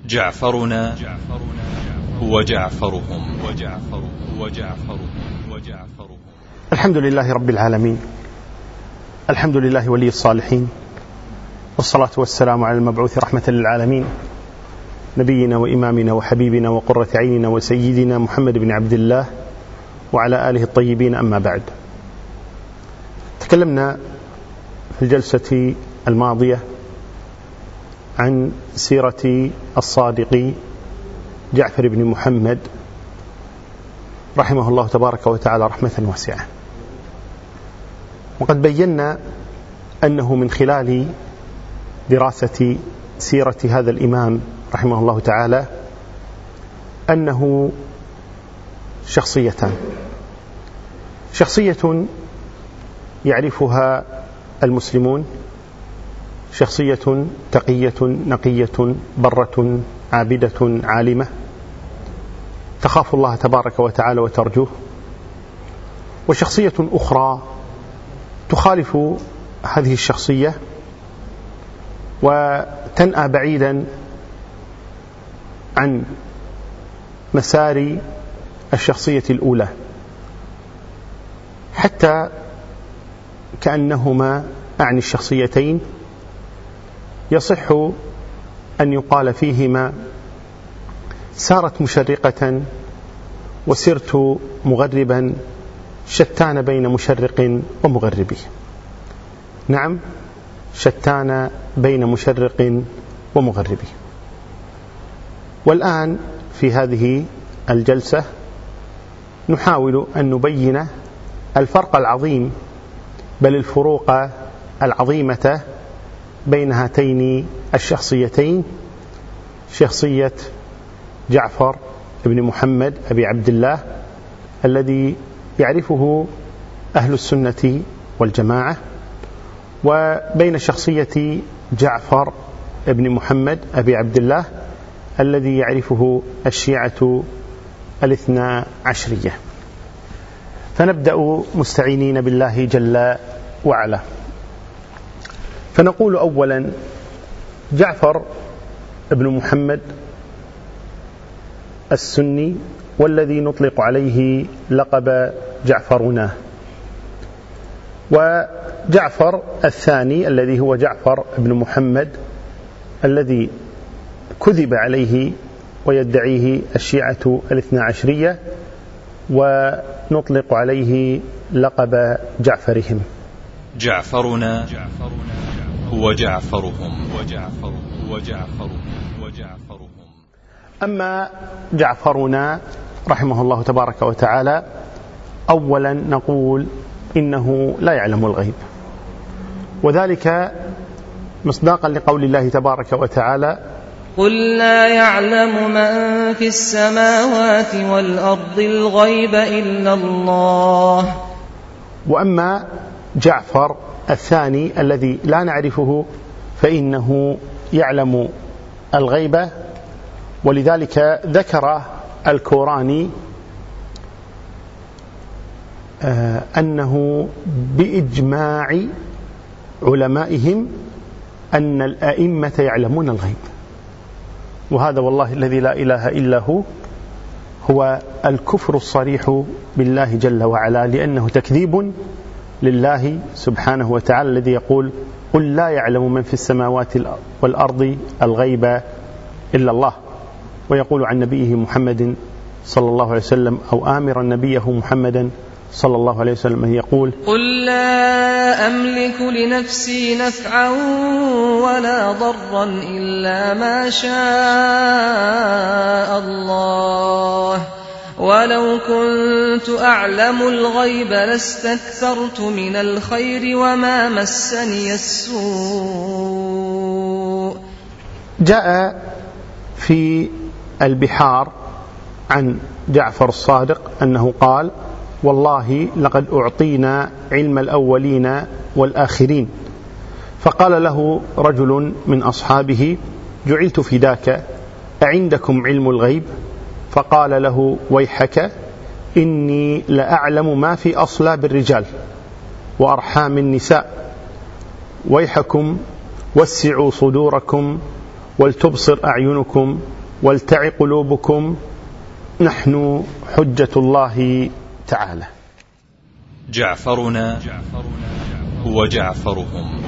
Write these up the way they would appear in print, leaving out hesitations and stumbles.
جعفرنا وجعفرهم. الحمد لله رب العالمين، الحمد لله ولي الصالحين، والصلاة والسلام على المبعوث رحمة للعالمين، نبينا وإمامنا وحبيبنا وقرة عيننا وسيدنا محمد بن عبد الله وعلى آله الطيبين. أما بعد، تكلمنا في الجلسة الماضية عن سيرة الصادق جعفر بن محمد رحمه الله تبارك وتعالى رحمة واسعة، وقد بينا أنه من خلال دراسة سيرة هذا الإمام رحمه الله تعالى أنه شخصيتان: شخصية يعرفها المسلمون، شخصية تقية نقية برة عابدة عالمة تخاف الله تبارك وتعالى وترجوه، وشخصية أخرى تخالف هذه الشخصية وتنأى بعيدا عن مسار الشخصية الأولى، حتى كأنهما أعني الشخصيتين يصح أن يقال فيهما سارت مشرقة وسرت مغربا، شتان بين مشرق ومغربه. نعم، شتان بين مشرق ومغربه. والآن في هذه الجلسة نحاول أن نبين الفرق العظيم، بل الفروق العظيمة بين هاتين الشخصيتين، شخصية جعفر بن محمد أبي عبد الله الذي يعرفه أهل السنة والجماعة، وبين شخصية جعفر بن محمد أبي عبد الله الذي يعرفه الشيعة الاثنا عشرية. فنبدأ مستعينين بالله جل وعلا، فنقول أولا: جعفر بن محمد السني، والذي نطلق عليه لقب جعفرنا. وجعفر الثاني الذي هو جعفر بن محمد الذي كذب عليه ويدعيه الشيعة الاثنا عشرية، ونطلق عليه لقب جعفرهم. جعفرنا وجعفرهم. أما جعفرنا رحمه الله تبارك وتعالى، أولا نقول إنه لا يعلم الغيب، وذلك مصداقا لقول الله تبارك وتعالى: قل لا يعلم من في السماوات والأرض الغيب إلا الله. وأما جعفر الثاني الذي لا نعرفه فإنه يعلم الغيب، ولذلك ذكر الكوراني أنه بإجماع علمائهم أن الأئمة يعلمون الغيب، وهذا والله الذي لا إله إلا هو الكفر الصريح بالله جل وعلا، لأنه تكذيب لله سبحانه وتعالى الذي يقول: قل لا يعلم من في السماوات والأرض الغيب إلا الله، ويقول عن نبيه محمد صلى الله عليه وسلم، أو آمر نبيه محمدا صلى الله عليه وسلم يقول: قل لا أملك لنفسي نفعا ولا ضرا إلا ما شاء الله، ولو كنت أعلم الغيب لاستكثرت من الخير وما مسني السوء. جاء في البحار عن جعفر الصادق أنه قال: والله لقد أعطينا علم الأولين والآخرين. فقال له رجل من أصحابه: جعلت فداك، أعندكم علم الغيب؟ فقال له: ويحك، إني لأعلم ما في أصلاب الرجال وأرحام النساء، ويحكم وسعوا صدوركم ولتبصر أعينكم ولتع قلوبكم نحن حجة الله تعالى. جعفرنا وجعفرهم.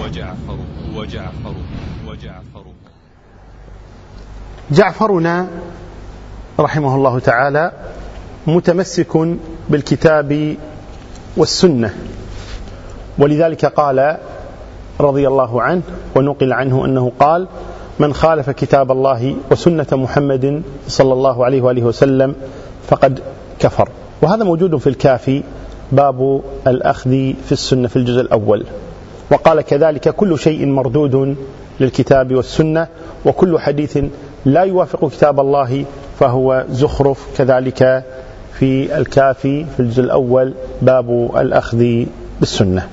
جعفرنا رحمه الله تعالى متمسك بالكتاب والسنة، ولذلك قال رضي الله عنه ونقل عنه أنه قال: من خالف كتاب الله وسنة محمد صلى الله عليه وآله وسلم فقد كفر. وهذا موجود في الكافي باب الأخذ في السنة في الجزء الأول. وقال كذلك: كل شيء مردود للكتاب والسنة، وكل حديث لا يوافق كتاب الله فهو زخرف. كذلك في الكافي في الجزء الأول باب الأخذ بالسنة.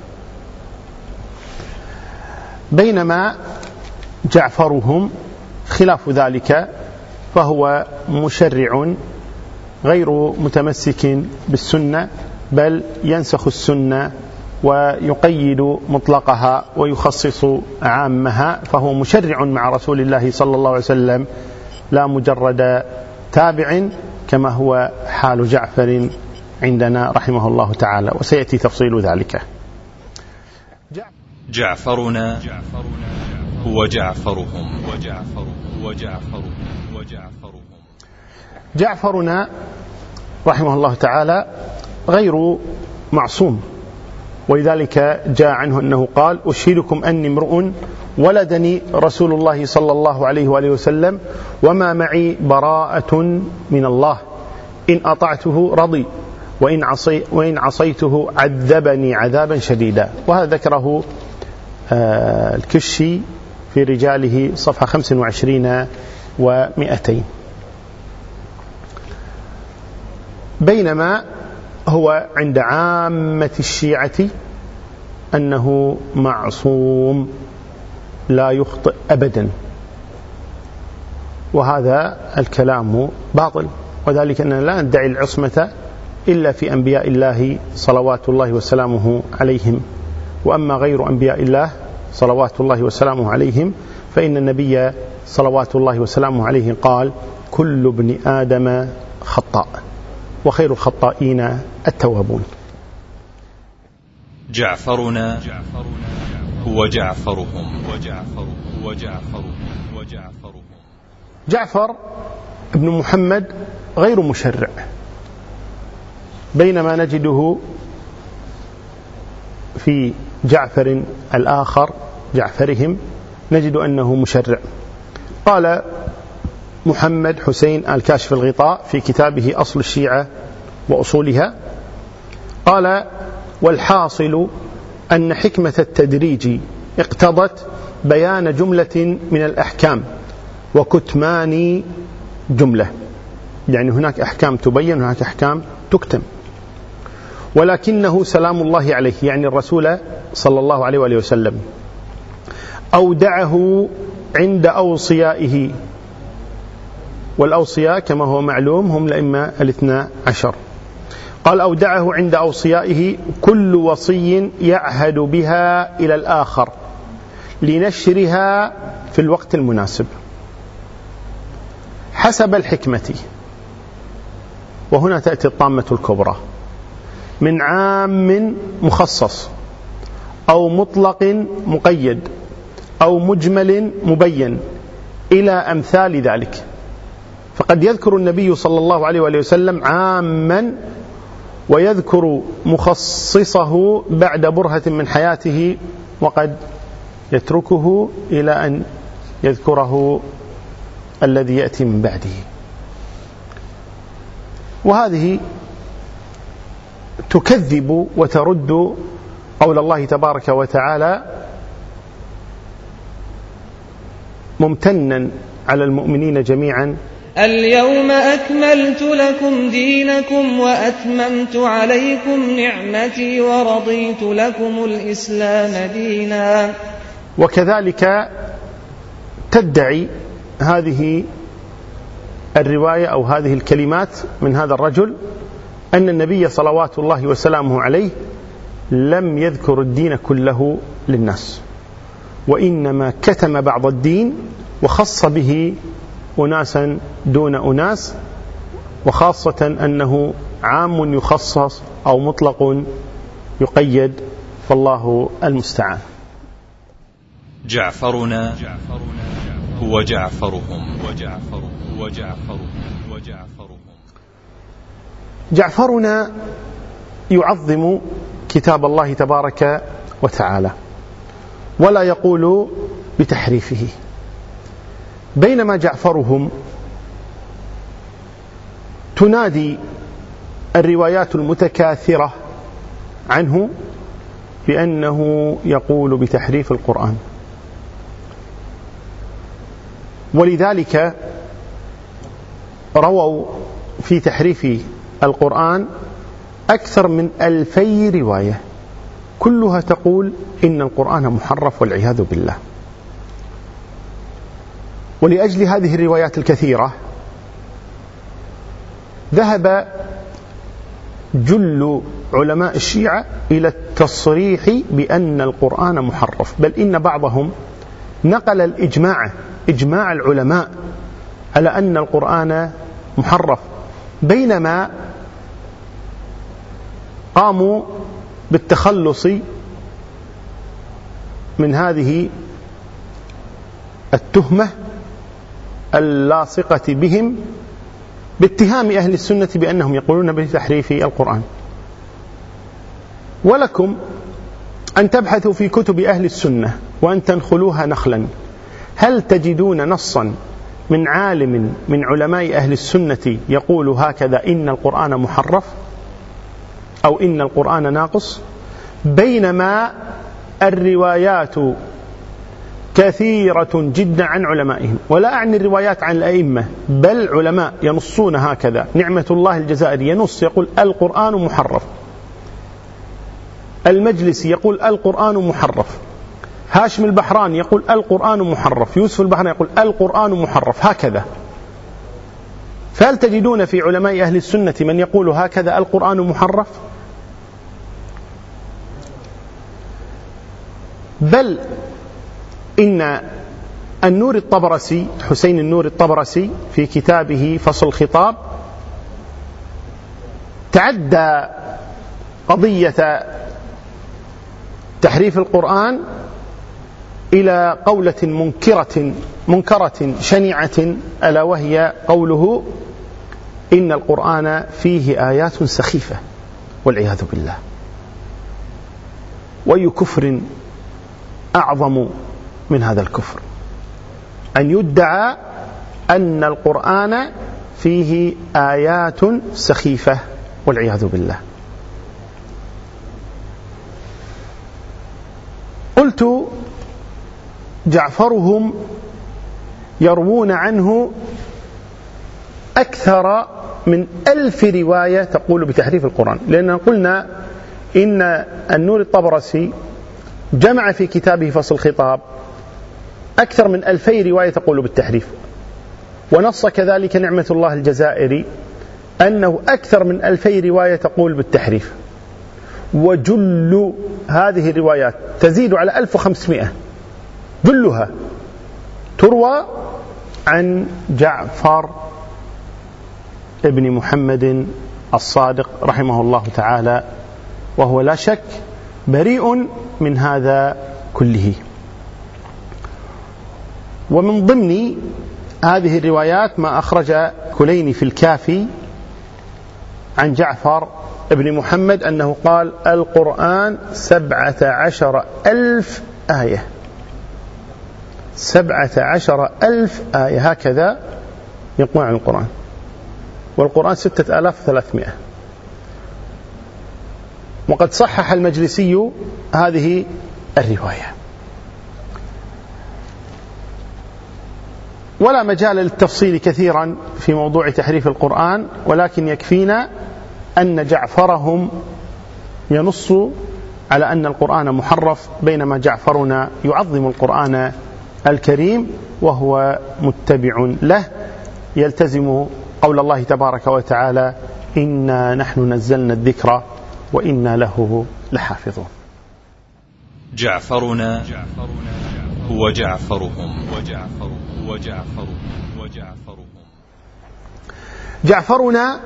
بينما جعفرهم خلاف ذلك، فهو مشرع غير متمسك بالسنة، بل ينسخ السنة ويقيد مطلقها ويخصص عامها، فهو مشرع مع رسول الله صلى الله عليه وسلم لا مجرد تابع، كما هو حال جعفر عندنا رحمه الله تعالى، وسيأتي تفصيل ذلك. جعفرنا وجعفرهم. جعفرنا رحمه الله تعالى غير معصوم، ولذلك جاء عنه أنه قال: أشهدكم أني امرؤ ولدني رسول الله صلى الله عليه وآله وسلم وما معي براءة من الله، إن أطعته رضي وإن عصيته عذبني عذابا شديدا. وهذا ذكره الكشي في رجاله صفحة 25 و200. بينما هو عند عامة الشيعة أنه معصوم لا يخطئ أبدا، وهذا الكلام باطل، وذلك أننا لا ندعي العصمة إلا في أنبياء الله صلوات الله وسلامه عليهم. وأما غير أنبياء الله صلوات الله وسلامه عليهم فإن النبي صلوات الله وسلامه عليه قال: كل ابن آدم خطاء وخير الخطائين التوابون. جعفرنا وجعفرهم. جعفر ابن محمد غير مشرع، بينما نجده في جعفر الآخر جعفرهم نجد أنه مشرع. قال محمد حسين الكاشف الغطاء في كتابه أصل الشيعة وأصولها، قال: والحاصل أن حكمة التدريج اقتضت بيان جملة من الأحكام وكتمان جملة، يعني هناك أحكام تبين وهناك أحكام تكتم. ولكنه سلام الله عليه، يعني الرسول صلى الله عليه وآله وسلم، أودعه عند أوصيائه، والأوصياء كما هو معلوم هم الأئمة 12. قال: أودعه عند أوصيائه كل وصي يعهد بها إلى الآخر لنشرها في الوقت المناسب حسب الحكمة. وهنا تأتي الطامة الكبرى: من عام مخصص أو مطلق مقيد أو مجمل مبين إلى أمثال ذلك. فقد يذكر النبي صلى الله عليه وآله وسلم عاما ويذكر مخصصه بعد برهة من حياته، وقد يتركه إلى أن يذكره الذي يأتي من بعده. وهذه تكذب وترد قول الله تبارك وتعالى: ممتنا على المؤمنين جميعا: اليوم أكملت لكم دينكم وأتممت عليكم نعمتي ورضيت لكم الإسلام دينا. وكذلك تدعي هذه الرواية أو هذه الكلمات من هذا الرجل أن النبي صلوات الله وسلامه عليه لم يذكر الدين كله للناس، وإنما كتم بعض الدين وخص به أناسا دون أناس، وخاصة أنه عام يخصص أو مطلق يقيد، فالله المستعان. جعفرنا هو جعفرهم. جعفرنا يعظم كتاب الله تبارك وتعالى ولا يقول بتحريفه، بينما جعفرهم تنادي الروايات المتكاثرة عنه بأنه يقول بتحريف القرآن. ولذلك رووا في تحريف القرآن أكثر من 2000 رواية كلها تقول إن القرآن محرف والعياذ بالله. ولأجل هذه الروايات الكثيرة ذهب جل علماء الشيعة إلى التصريح بأن القرآن محرف، بل إن بعضهم نقل إجماع العلماء على أن القرآن محرف، بينما قاموا بالتخلص من هذه التهمة اللاصقة بهم باتهام أهل السنة بأنهم يقولون بتحريف القرآن. ولكم أن تبحثوا في كتب أهل السنة وأن تنخلوها نخلا، هل تجدون نصا من عالم من علماء أهل السنة يقول هكذا إن القرآن محرف أو إن القرآن ناقص؟ بينما الروايات كثيرة جدا عن علمائهم، ولا أعني الروايات عن الأئمة، بل علماء ينصون هكذا. نعمة الله الجزائري ينص يقول القرآن محرف، المجلسي يقول القرآن محرف، هاشم البحراني يقول القرآن محرف، يوسف البحراني يقول القرآن محرف، هكذا. فهل تجدون في علماء أهل السنة من يقول هكذا القرآن محرف؟ بل إن النور الطبرسي، حسين النور الطبرسي، في كتابه فصل الخطاب تعدى قضية تحريف القرآن إلى قولة منكرة شنيعة، ألا وهي قوله إن القرآن فيه آيات سخيفة والعياذ بالله. وأي كفر أعظم من هذا الكفر، أن يدعى أن القرآن فيه آيات سخيفة والعياذ بالله. قلت جعفرهم يروون عنه أكثر من 1000 رواية تقول بتحريف القرآن، لأننا قلنا إن النور الطبرسي جمع في كتابه فصل الخطاب أكثر من 2000 رواية تقول بالتحريف، ونص كذلك نعمة الله الجزائري أنه أكثر من 2000 رواية تقول بالتحريف، وجل هذه الروايات تزيد على 1500 جلها تروى عن جعفر ابن محمد الصادق رحمه الله تعالى، وهو لا شك بريء من هذا كله. ومن ضمن هذه الروايات ما أخرج كليني في الكافي عن جعفر ابن محمد أنه قال القرآن 17,000 آية، 17,000 آية، هكذا يقول عن القرآن، والقرآن 6300. وقد صحح المجلسي هذه الرواية. ولا مجال للتفصيل كثيرا في موضوع تحريف القرآن، ولكن يكفينا أن جعفرهم ينص على أن القرآن محرف، بينما جعفرنا يعظم القرآن الكريم وهو متبع له، يلتزم قول الله تبارك وتعالى إنا نحن نزلنا الذكر وإنا له لحافظون. جعفرنا هو جعفرهم. جعفرنا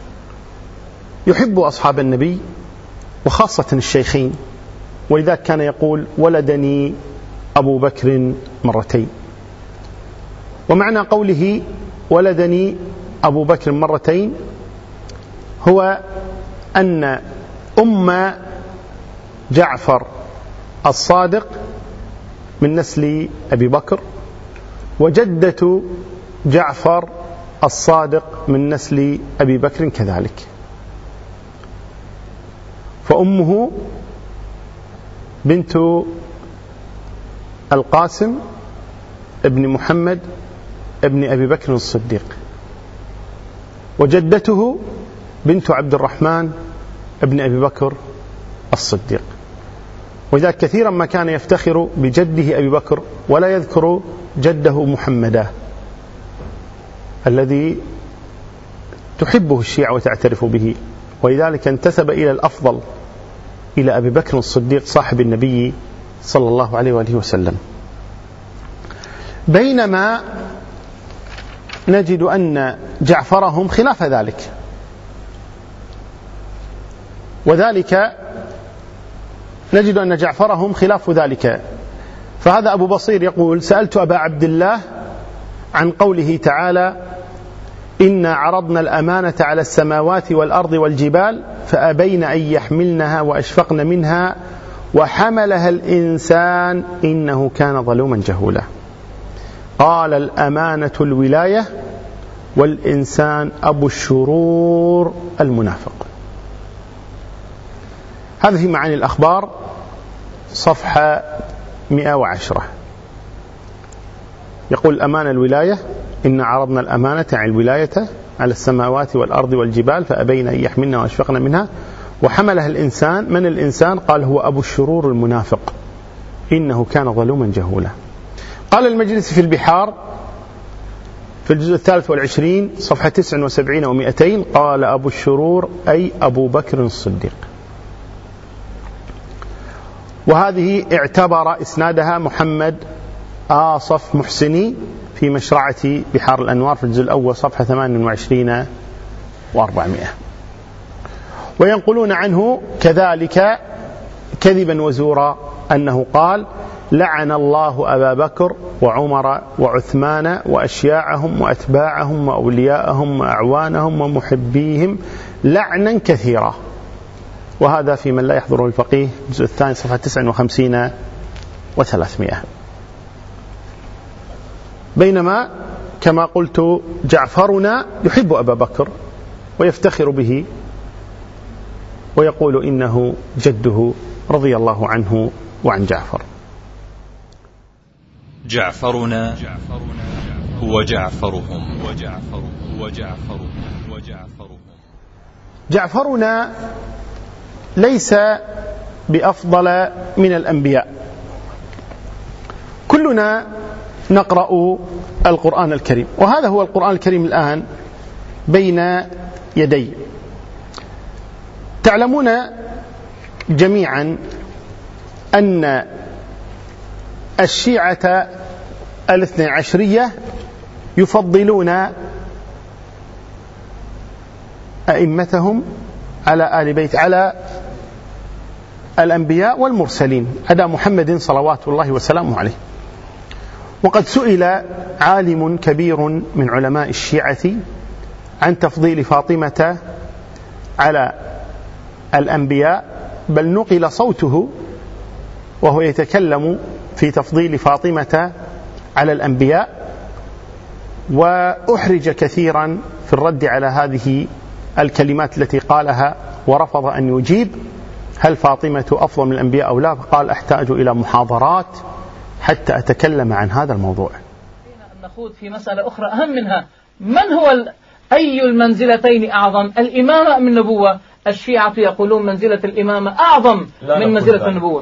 يحب أصحاب النبي وخاصة الشيخين، ولذلك كان يقول ولدني أبو بكر مرتين. ومعنى قوله ولدني أبو بكر مرتين هو أن أم جعفر الصادق من نسل أبي بكر، وجدة جعفر الصادق من نسل أبي بكر كذلك، فأمه بنت القاسم ابن محمد ابن أبي بكر الصديق، وجدته بنت عبد الرحمن ابن أبي بكر الصديق. وذلك كثيرا ما كان يفتخر بجده أبي بكر ولا يذكر جده محمدا الذي تحبه الشيعة وتعترف به، ولذلك انتسب إلى الأفضل، إلى أبي بكر الصديق صاحب النبي صلى الله عليه وآله وسلم. بينما نجد أن جعفرهم خلاف ذلك، وذلك نجد أن جعفرهم خلاف ذلك. فهذا أبو بصير يقول: سألت أبا عبد الله عن قوله تعالى: إنا عرضنا الأمانة على السماوات والأرض والجبال فأبين أن يحملنها وأشفقن منها وحملها الإنسان إنه كان ظلوما جهولا. قال: الأمانة الولاية، والإنسان أبو الشرور المنافق. هذا في معاني الأخبار صفحة 110. يقول: الأمانة الولاية، إن عرضنا الأمانة عن الولاية على السماوات والأرض والجبال فأبين أن يحملنها وأشفقن منها وحملها الإنسان. من الإنسان؟ قال: هو أبو الشرور المنافق إنه كان ظلوما جهولا. قال المجلس في البحار في الجزء 23 صفحة 79 و200: قال: أبو الشرور أي أبو بكر الصديق. وهذه اعتبر إسنادها محمد آصف محسني في مشرعة بحار الأنوار في الجزء الأول صفحة 28 و400. وينقلون عنه كذلك كذبا وزورا أنه قال: لعن الله أبا بكر وعمر وعثمان وأشياعهم وأتباعهم وأولياءهم وأعوانهم ومحبيهم لعنا كثيرا. وهذا في من لا يحضره الفقيه الجزء الثاني صفحة 59 و300. بينما كما قلت جعفرنا يحب أبا بكر ويفتخر به ويقول إنه جده رضي الله عنه وعن جعفر. جعفرنا هو جعفرهم. جعفرنا ليس بأفضل من الأنبياء. كلنا نقرأ القرآن الكريم، وهذا هو القرآن الكريم الآن بين يدي. تعلمون جميعا أن الشيعة الاثني عشرية يفضلون أئمتهم على آل بيت، على الأنبياء والمرسلين، على محمد صلوات الله وسلامه عليه. وقد سئل عالم كبير من علماء الشيعة عن تفضيل فاطمة على الأنبياء، بل نقل صوته وهو يتكلم في تفضيل فاطمة على الأنبياء، وأحرج كثيرا في الرد على هذه الكلمات التي قالها، ورفض أن يجيب هل فاطمة أفضل من الأنبياء أو لا، فقال: أحتاج إلى محاضرات حتى أتكلم عن هذا الموضوع. نخوض في مسألة أخرى أهم منها: من هو أي المنزلتين أعظم، الإمامة أم النبوة؟ الشيعة يقولون منزلة الإمامة أعظم من منزلة النبوة.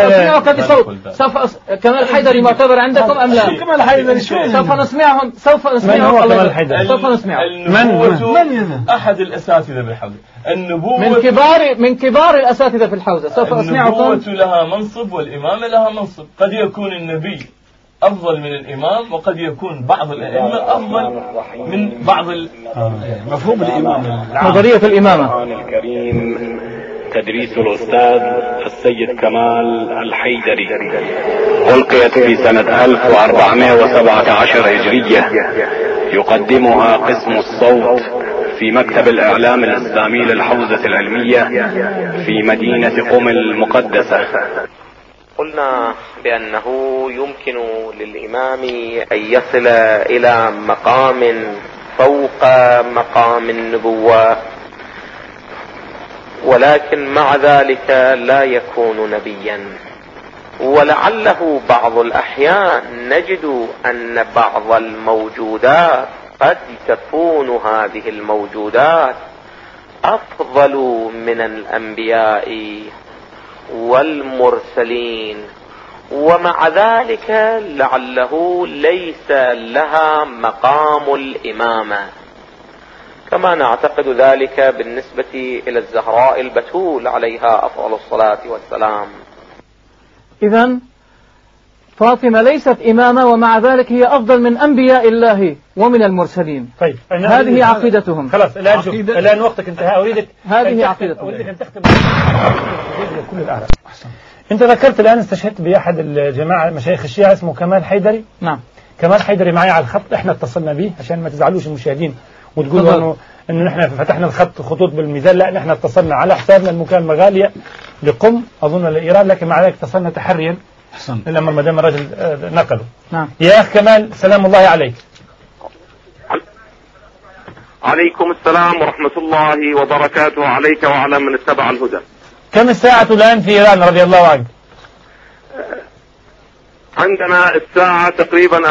كمال حيدري معتبر عندكم أم لا؟ كمال حيدري سوف نسمعهم. من هو كمال حيدري؟ سوف نسمعهم. من أحد الأساتذة بالحوزة. النبوة من كبار الأساتذة في الحوزة. سوف أسمعكم. النبوة لها منصب والإمامة لها منصب. قد يكون النبي أفضل من الإمام، وقد يكون بعض الأئمة أفضل من بعض مفهوم الإمام، نظرية الإمامة. القرآن الكريم تدريس الأستاذ السيد كمال الحيدري، ألقيت في سنة 1417 هجرية، يقدمها قسم الصوت في مكتب الإعلام الإسلامي للحوزة العلمية في مدينة قم المقدسة. قلنا بأنه يمكن للإمام أن يصل إلى مقام فوق مقام النبوة، ولكن مع ذلك لا يكون نبيا. ولعله بعض الأحيان نجد أن بعض الموجودات قد تكون هذه الموجودات أفضل من الأنبياء والمرسلين، ومع ذلك لعله ليس لها مقام الإمامة، كما نعتقد ذلك بالنسبة إلى الزهراء البتول عليها أفضل الصلاة والسلام. إذن فاطمة ليست إمامة، ومع ذلك هي أفضل من أنبياء الله ومن المرسلين. طيب هذه عقيدتهم. خلاص الآن شوف، الآن وقتك انتهى. أريدك هذه عقيدتهم. أريدك أن تختم كل الأعلام. أنت ذكرت الآن استشهدت بأحد الجماعة مشايخ الشيعة اسمه كمال حيدري. نعم. كمال حيدري معي على الخط، احنا اتصلنا به عشان ما تزعلوش المشاهدين وتقولوا انه نحن فتحنا الخط خطوط بالميزان، لا نحن اتصلنا على حسابنا المكالمة غالية لقم أظن لإيران، لكن مع ذلك اتصلنا تحريا الأمر ما دام الرجل نقله. نعم. يا أخ كمال سلام الله عليك. عليكم السلام ورحمة الله وبركاته، عليك وعلى من اتبع الهدى. كم الساعة الآن في إيران رضي الله عنك؟ عندنا الساعة تقريبا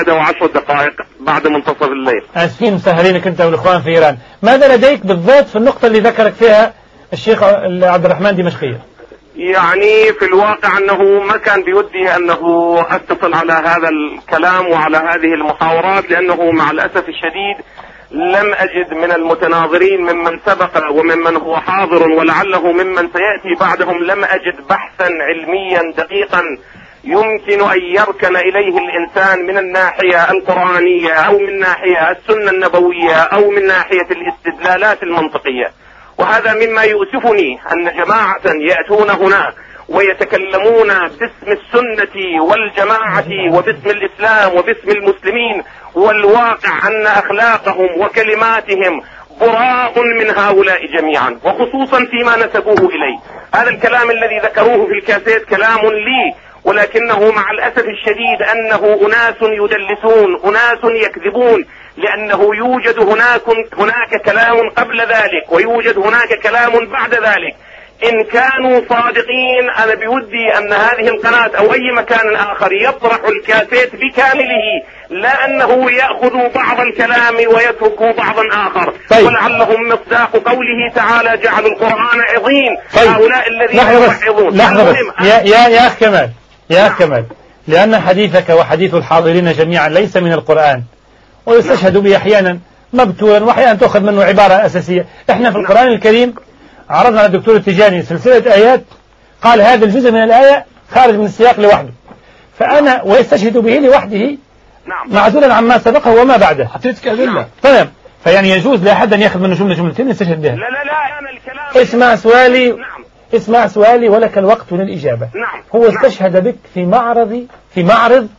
1:10 بعد منتصف الليل. آسفين مسهرينك أنت والإخوان في إيران. ماذا لديك بالضبط في النقطة اللي ذكرك فيها الشيخ عبد الرحمن دمشقية؟ يعني في الواقع أنه ما كان بودي أنه أتصل على هذا الكلام وعلى هذه المحاورات، لأنه مع الأسف الشديد لم أجد من المتناظرين ممن سبق وممن هو حاضر ولعله ممن سيأتي بعدهم، لم أجد بحثا علميا دقيقا يمكن أن يركن إليه الإنسان من الناحية القرآنية أو من ناحية السنة النبوية أو من ناحية الاستدلالات المنطقية. وهذا مما يؤسفني أن جماعة يأتون هنا ويتكلمون باسم السنة والجماعة وباسم الإسلام وباسم المسلمين، والواقع أن أخلاقهم وكلماتهم براء من هؤلاء جميعا، وخصوصا فيما نسبوه إليه. هذا الكلام الذي ذكروه في الكاسيت كلام لي، ولكنه مع الأسف الشديد أنه أناس يدلسون، أناس يكذبون، لأنه يوجد هناك كلام قبل ذلك ويوجد هناك كلام بعد ذلك. إن كانوا صادقين أنا بودي أن هذه القناة أو أي مكان آخر يطرح الكاسيت بكامله، لا أنه يأخذ بعض الكلام ويترك بعضا آخر. طيب. ولعلهم مصداق قوله تعالى جعلوا القرآن عظيم. طيب. هؤلاء الذين يوعظون. لحظة بس يا أخ كمال، يا أخ كمال، لأن حديثك وحديث الحاضرين جميعا ليس من القرآن، ويستشهد به أحيانا مبتورا وأحيانا تأخذ منه عبارة أساسية. احنا في القرآن الكريم عرضنا على الدكتور التجاني سلسلة آيات قال هذا الجزء من الآية خارج من السياق لوحده، فأنا ويستشهد به لوحده معزولا عما سبقه وما بعده. أعطيتك أدلة. تمام. فيعني يجوز لأحد أن يأخذ منه جملتين يستشهد بها. لا أنا الكلام اسمع سؤالي. اسمع سؤالي ولك الوقت للإجابة. هو استشهد بك في معرض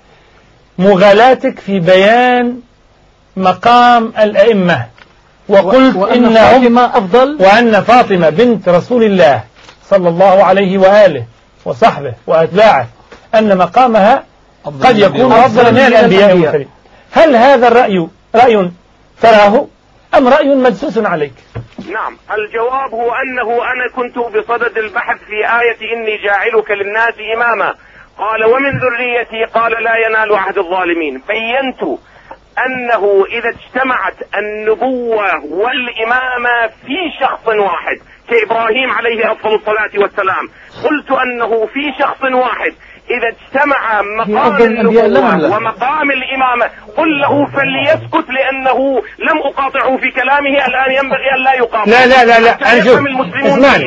مغالاتك في بيان مقام الأئمة، وقلت إنهم أفضل، وأن فاطمة بنت رسول الله صلى الله عليه وآله وصحبه وأتباعه أن مقامها قد يكون أفضل من الأنبياء والمرسلين. هل هذا الرأي رأي تراه أم رأي مدسوس عليك؟ نعم، الجواب هو أنه أنا كنت بصدد البحث في آية إني جاعلك للناس إماما، قال ومن ذريتي، قال لا ينال عهد الظالمين. بينت أنه إذا اجتمعت النبوة والإمامة في شخص واحد كإبراهيم عليه أفضل الصلاة والسلام، قلت أنه في شخص واحد إذا اجتمع مقام النبوة ومقام الإمامة قل له فليسكت، لأنه لم أقاطعه في كلامه، الآن ينبغي أن لا يقاطع. لا أنا شوف،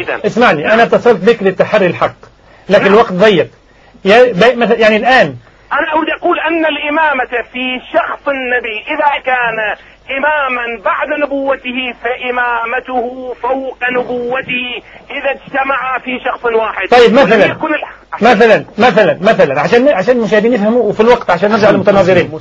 اسمعني أنا اتصلت بك للتحري الحق، لكن الوقت ضيق. يعني الآن أنا أريد أقول أن الإمامة في شخص النبي إذا كان إماما بعد نبوته فإمامته فوق نبوته إذا اجتمع في شخص واحد. طيب مثلا عشان المشاهدين يفهموا وفي الوقت عشان نرجع للمتناظرين،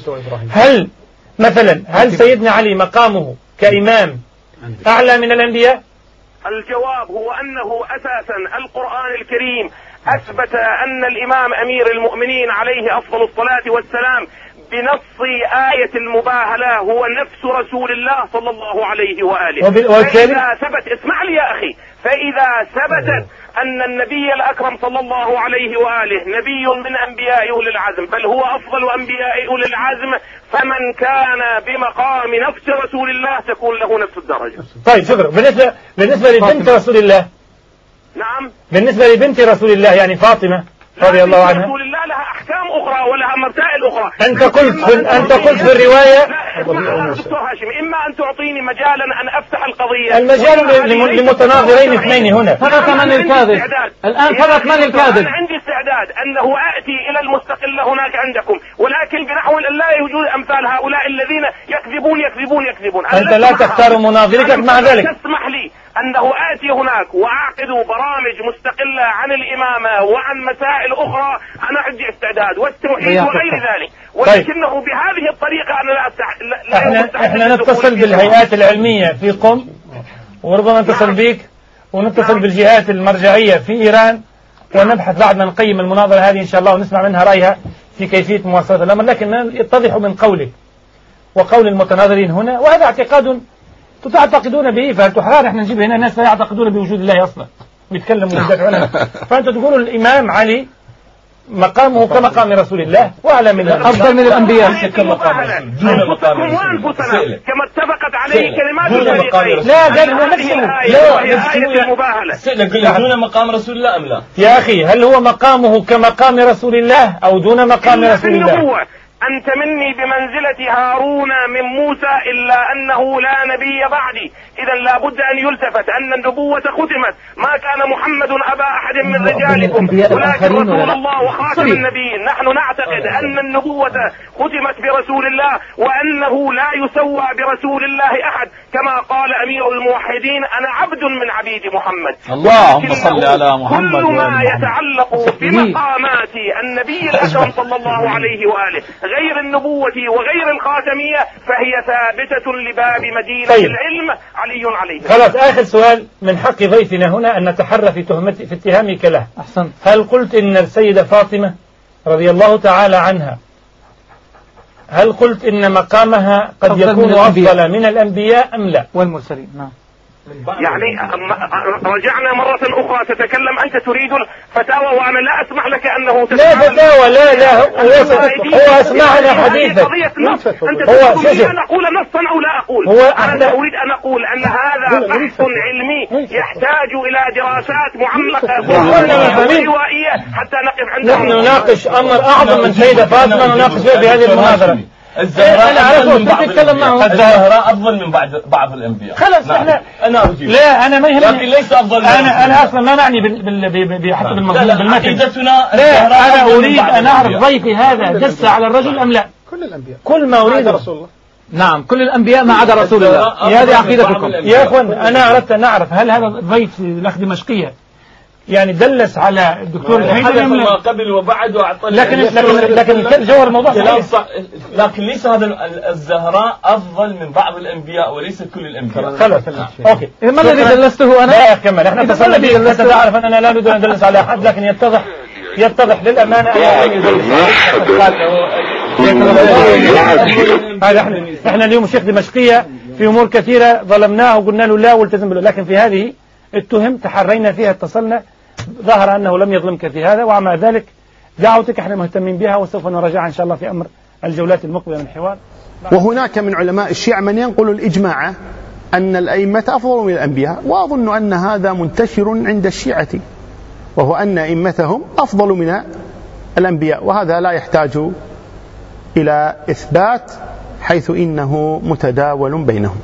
هل سيدنا علي مقامه كإمام أعلى من الأنبياء؟ الجواب هو أنه أساسا القرآن الكريم أثبت أن الإمام أمير المؤمنين عليه أفضل الصلاة والسلام بنص آية المباهلة هو نفس رسول الله صلى الله عليه وآله. فإذا ثبت، اسمع لي يا أخي، فإذا ثبتت أن النبي الأكرم صلى الله عليه وآله نبي من أنبياء أولي العزم، بل هو أفضل أنبياء أولي العزم، فمن كان بمقام نفس رسول الله تكون له نفس الدرجة. طيب شكرا. بالنسبة لبنت رسول الله، نعم، بالنسبة لبنت رسول الله يعني فاطمة رضي الله عنها، رسول الله لها أحكام أخرى ولها مسائل أخرى. أنت قلت في الرواية، دكتور هاشم، إما أن تعطيني مجالا أن أفتح القضية. المجال لمتناظرين اثنين هنا. فقط من الكاذب الآن، فقط من الكاذب. أنا عندي استعداد أنه آتي إلى المستقل هناك عندكم، ولكن بنحو لا يوجد أمثال هؤلاء الذين يكذبون. أنت لا تختار مناظرك مع ذلك. تسمح لي أنه آتي هناك وأعقد برامج مستقلة عن الإمامة وعن مسائل أخرى، أنا عندي استعداد والتوحيد وغير ذلك، ولكنه بهذه الطريقة أنا لا احنا نتصل بالهيئات العلمية في قم، وربما نتصل بك ونتصل بالجهات المرجعية في إيران، ونبحث بعد ما نقيم المناظرة هذه إن شاء الله ونسمع منها رأيها في كيفية مواصلة الأمر. لكن يتضح من قولك وقول المتناظرين هنا، وهذا اعتقاد تعتقدون به، فهل تحرار احنا نجيب هنا ناس لا يعتقدون بوجود الله اصلا بيتكلموا ويدافعون عنه. فانتم تقولوا الامام علي مقامه كمقام رسول الله واعلى من افضل من الانبياء كمقام كما اتفقت عليه كلمات الفريقين. لا ده نفسه دون مقام رسول الله ام لا؟ يا اخي هل هو مقامه كمقام رسول الله او دون مقام رسول الله؟ أنت مني بمنزلة هارون من موسى إلا أنه لا نبي بعدي، إذا لابد أن يلتفت أن النبوة ختمت، ما كان محمد أبا أحد من رجالكم ولكن رسول الله وخاتم النبيين. نحن نعتقد أن النبوة ختمت برسول الله وأنه لا يسوى برسول الله أحد، كما قال أمير الموحدين أنا عبد من عبيد محمد. اللهم صل على محمد. كل ما يتعلق بمقامات النبي الأكرم صلى الله عليه وآله غير النبوة وغير الخاتمية فهي ثابتة لباب مدينة العلم علي عليه. خلاص آخر سؤال من حق ضيفنا هنا أن نتحرى في اتهامك له. أحسنت. هل قلت إن السيدة فاطمة رضي الله تعالى عنها، هل قلت إن مقامها قد يكون أفضل من الأنبياء أم لا؟ والمرسلين. نعم. يعني رجعنا مرة أخرى تتكلم، أنت تريد الفتاوى وأنا لا أسمح لك أنه لا فتاوى، لا هو أسمعنا حديثا. هو أن أقول نصا أو لا أقول. أنا أريد أن أقول أن هذا بحث علمي يحتاج إلى دراسات معمقة وروائية حتى نقف عنده. نحن نناقش أمر أعظم من سيدة فاطمة نناقش في هذه المناظرة. الزهراء أفضل من بعض الأنبياء. خلاص أنا أجيب. لا أنا ما يهمني، لكن ليس أفضل. أنا أصلا ما معني بحسب المضمون بالمثل. لا أنا أريد أن أعرف ضيفي هذا دس على الرجل أم لا. كل الأنبياء، كل ما أريد رسول الله. نعم كل الأنبياء ما عدا رسول الله. هذه عقيدتكم يا أخوان. أنا أردت أن أعرف هل هذا ضيف الأخ دمشقية يعني دلس على الدكتور الحيثم ما قبل وبعد لكن جوهر الموضوع لكن ليس هذا الزهراء أفضل من بعض الأنبياء وليس كل الأنبياء. خلاص أوكي. ما الذي دلسته أنا؟ لا كمان احنا اتصلنا بك حتى تعرف أن أنا لا أريد أن أدلس على أحد، لكن يتضح للأمانة هذا احنا اليوم الشيخ دمشقية في أمور كثيرة ظلمناه وقلنا له لا والتزم به، لكن في هذه التهم تحرينا فيها اتصلنا، ظهر أنه لم يظلمك في هذا، ومع ذلك دعوتك احنا مهتمين بها وسوف نراجعها إن شاء الله في أمر الجولات المقبلة من الحوار. وهناك من علماء الشيعة من ينقل الإجماع أن الأئمة أفضل من الأنبياء، وأظن أن هذا منتشر عند الشيعة، وهو أن أئمتهم أفضل من الأنبياء، وهذا لا يحتاج إلى إثبات حيث إنه متداول بينهم.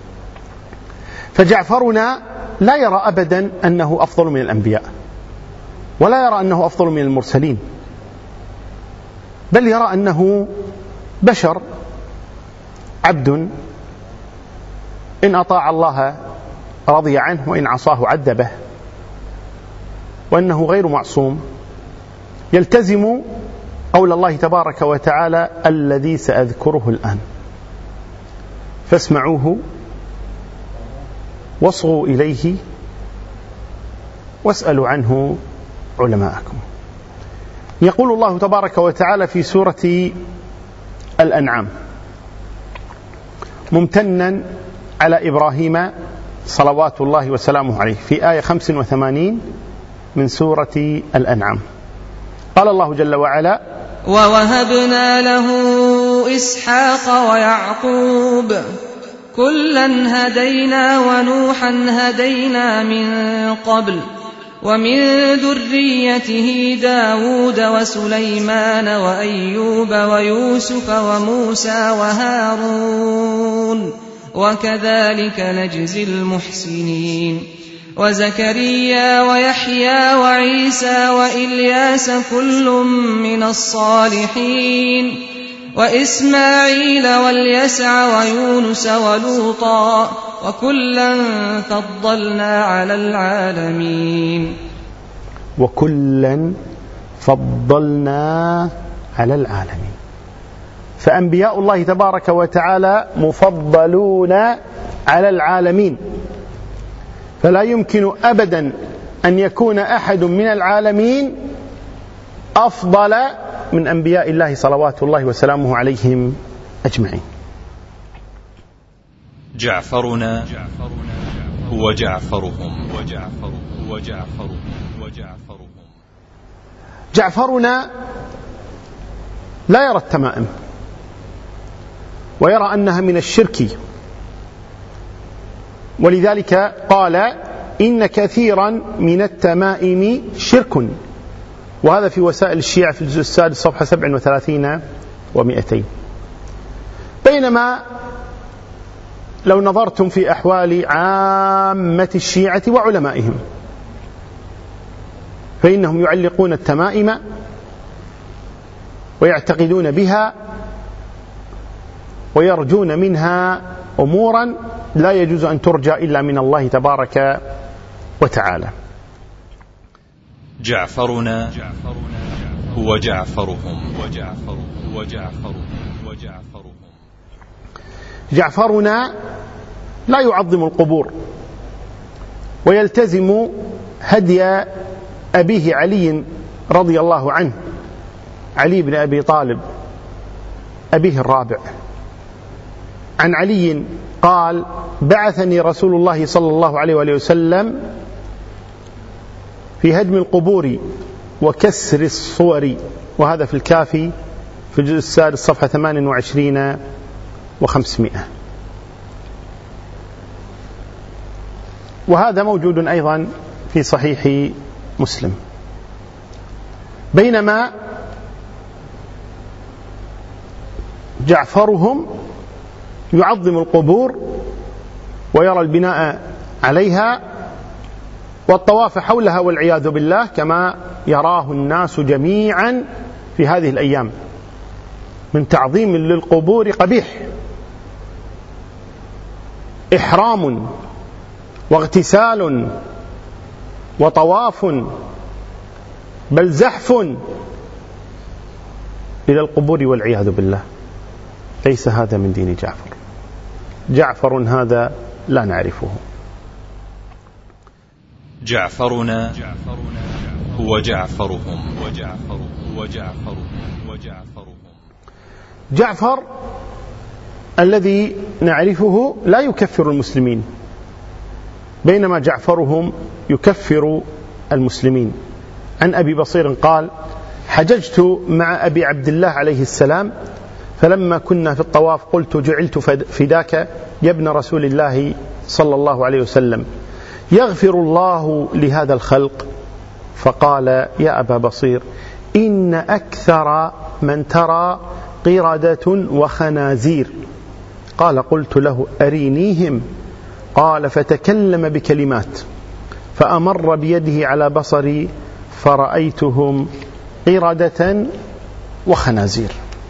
فجعفرنا لا يرى أبدا أنه أفضل من الأنبياء، ولا يرى أنه أفضل من المرسلين، بل يرى أنه بشر عبد، إن أطاع الله رضي عنه وإن عصاه عذبه، وأنه غير معصوم، يلتزم قول الله تبارك وتعالى الذي سأذكره الآن، فاسمعوه واصغوا إليه واسألوا عنه علماءكم. يقول الله تبارك وتعالى في سورة الأنعام ممتنا على إبراهيم صلوات الله وسلامه عليه في آية 85 من سورة الأنعام، قال الله جل وعلا: ووهبنا له إسحاق ويعقوب كلا هدينا ونوحا هدينا من قبل ومن ذريته داود وسليمان وأيوب ويوسف وموسى وهارون وكذلك نجزي المحسنين وزكريا ويحيى وعيسى وإلياس كل من الصالحين وإسماعيل واليسع ويونس ولوطا وكلا فضلنا على العالمين. وكلا فضلنا على العالمين. فأنبياء الله تبارك وتعالى مفضلون على العالمين، فلا يمكن أبدا أن يكون أحد من العالمين أفضل من أنبياء الله صلوات الله وسلامه عليهم أجمعين. جعفرنا هو جعفرهم. جعفرنا لا يرى التمائم، ويرى أنها من الشرك، ولذلك قال: إن كثيرا من التمائم شرك. وهذا في وسائل الشيعة في الجزء السادس صفحة 37 و200. بينما لو نظرتم في أحوال عامة الشيعة وعلمائهم فإنهم يعلقون التمائم ويعتقدون بها ويرجون منها أمورا لا يجوز أن ترجى إلا من الله تبارك وتعالى. جعفرنا هو جعفرهم. جعفرنا لا يعظم القبور، ويلتزم هدي أبيه علي رضي الله عنه، علي بن أبي طالب أبيه الرابع. عن علي قال: بعثني رسول الله صلى الله عليه وآله وسلم في هدم القبور وكسر الصور. وهذا في الكافي في الجزء السادس صفحة 28 و500. وهذا موجود أيضا في صحيح مسلم. بينما جعفرهم يعظم القبور ويرى البناء عليها والطواف حولها والعياذ بالله كما يراه الناس جميعا في هذه الأيام من تعظيم للقبور قبيح، إحرام واغتسال وطواف، بل زحف إلى القبور والعياذ بالله. ليس هذا من دين جعفر. جعفر هذا لا نعرفه. جعفرنا هو جعفرهم. جعفر الذي نعرفه لا يكفر المسلمين، بينما جعفرهم يكفر المسلمين. عن أبي بصير قال: حججت مع أبي عبد الله عليه السلام، فلما كنا في الطواف قلت: جعلت فداك يا ابن رسول الله صلى الله عليه وسلم، يغفر الله لهذا الخلق. فقال: يا أبا بصير، إن أكثر من ترى قردة وخنازير. قال: قلت له: أرينيهم. قال: فتكلم بكلمات، فأمر بيده على بصري فرأيتهم قردة وخنازير.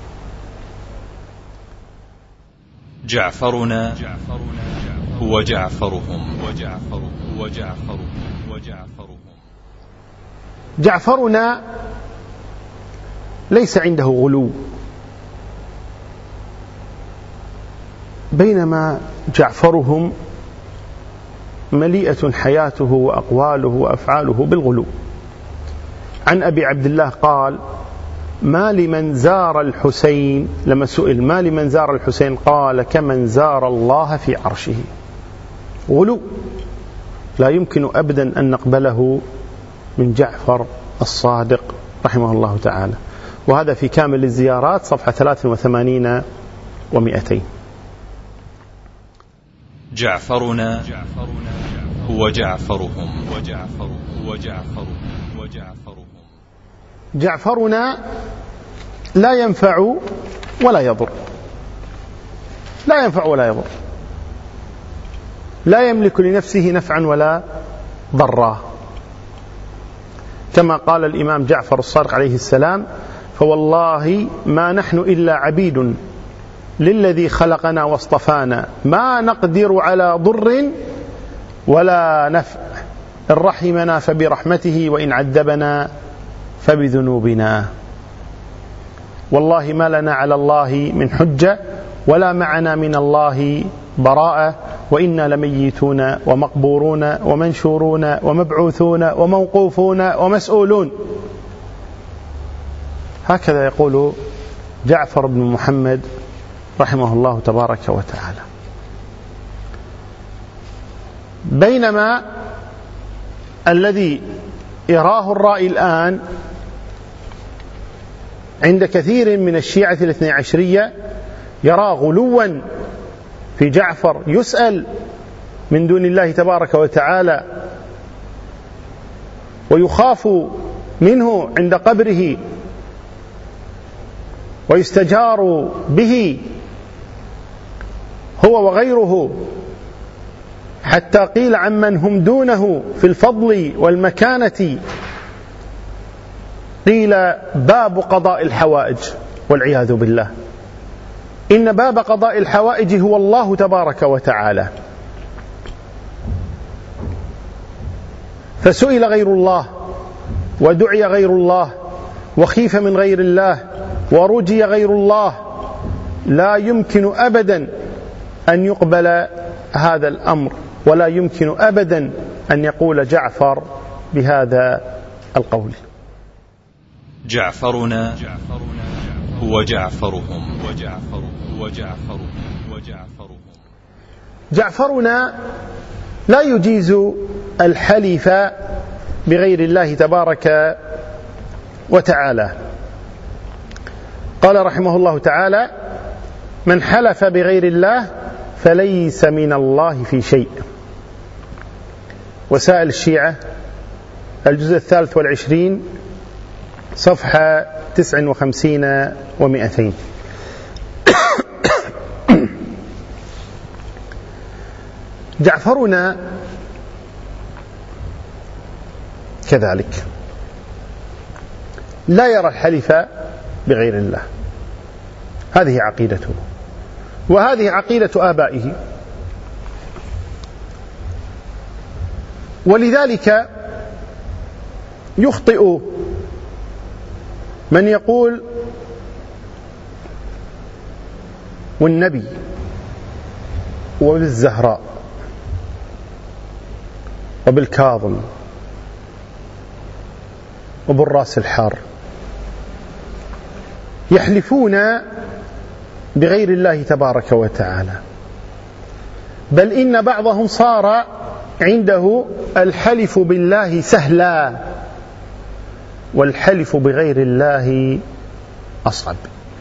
جعفرنا هو جعفرهم. جعفرنا ليس عنده غلو، بينما جعفرهم مليئة حياته وأقواله وأفعاله بالغلو. عن أبي عبد الله قال: ما لمن زار الحسين، لما سئل ما لمن زار الحسين قال: كمن زار الله في عرشه. غلو لا يمكن أبدا أن نقبله من جعفر الصادق رحمه الله تعالى. وهذا في كامل الزيارات صفحة 83 و200. جعفرنا هو جعفرهم. جعفرنا لا ينفع ولا يضر، لا ينفع ولا يضر، لا يملك لنفسه نفعا ولا ضرا، كما قال الإمام جعفر الصادق عليه السلام: فوالله ما نحن إلا عبيد للذي خلقنا واصطفانا، ما نقدر على ضر ولا نفع، إن رحمنا فبرحمته وإن عذبنا فبذنوبنا. والله ما لنا على الله من حجة ولا معنا من الله براءة، وإنا لميتون ومقبورون ومنشورون ومبعوثون وموقوفون ومسؤولون. هكذا يقول جعفر بن محمد رحمه الله تبارك وتعالى. بينما الذي يراه الرأي الآن عند كثير من الشيعة الاثني عشرية يرى غلوا في جعفر، يسأل من دون الله تبارك وتعالى ويخاف منه عند قبره ويستجار به هو وغيره، حتى قيل عمن هم دونه في الفضل والمكانة قيل باب قضاء الحوائج، والعياذ بالله. إن باب قضاء الحوائج هو الله تبارك وتعالى، فسئل غير الله ودعي غير الله وخيف من غير الله ورجي غير الله، لا يمكن أبدا أن يقبل هذا الأمر، ولا يمكن أبدا أن يقول جعفر بهذا القول. جعفرنا هو جعفرهم. جعفرنا لا يجيز الحلف بغير الله تبارك وتعالى. قال رحمه الله تعالى: من حلف بغير الله فليس من الله في شيء. وسائل الشيعة الجزء 23 صفحة 59 و200. جعفرنا كذلك لا يرى الحلف بغير الله، هذه عقيدته وهذه عقيدة آبائه. ولذلك يخطئ من يقول والنبي وبالزهراء وبالكاظم وبالراس الحار، يحلفون بغير الله تبارك وتعالى، بل إن بعضهم صار عنده الحلف بالله سهلا والحلف بغير الله أصعب،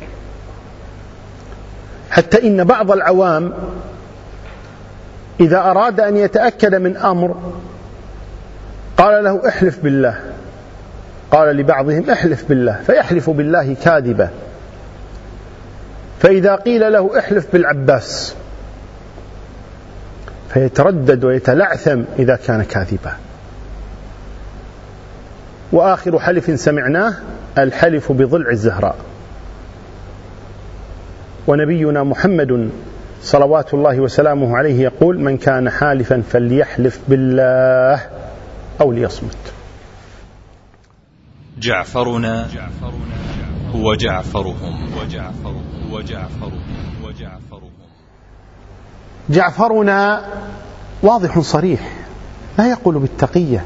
حتى إن بعض العوام إذا أراد أن يتأكد من أمر قال له احلف بالله، قال لبعضهم احلف بالله، فيحلف بالله كاذبا، فإذا قيل له احلف بالعباس فيتردد ويتلعثم إذا كان كاذبا. وآخر حلف سمعناه الحلف بضلع الزهراء، ونبينا محمد صلوات الله وسلامه عليه يقول: من كان حالفا فليحلف بالله أو ليصمت. جعفرنا هو جعفرهم. جعفرنا واضح صريح، لا يقول بالتقية،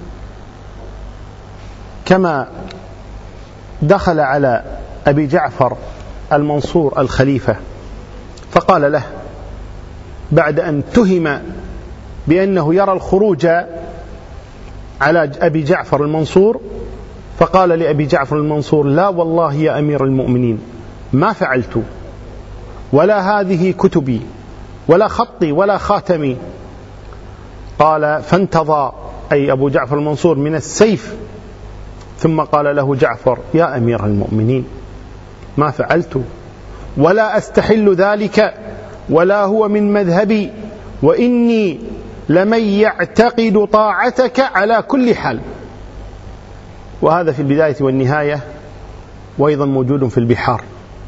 كما دخل على أبي جعفر المنصور الخليفة فقال له بعد أن تهم بأنه يرى الخروج على أبي جعفر المنصور، فقال لأبي جعفر المنصور: لا والله يا أمير المؤمنين ما فعلت، ولا هذه كتبي ولا خطي ولا خاتمي. قال: فانتضى أي أبو جعفر المنصور من السيف، ثم قال له جعفر: يا أمير المؤمنين ما فعلت ولا أستحل ذلك ولا هو من مذهبي، وإني لمن يعتقد طاعتك على كل حال. وهذا في البداية والنهاية، وأيضا موجود في البحار.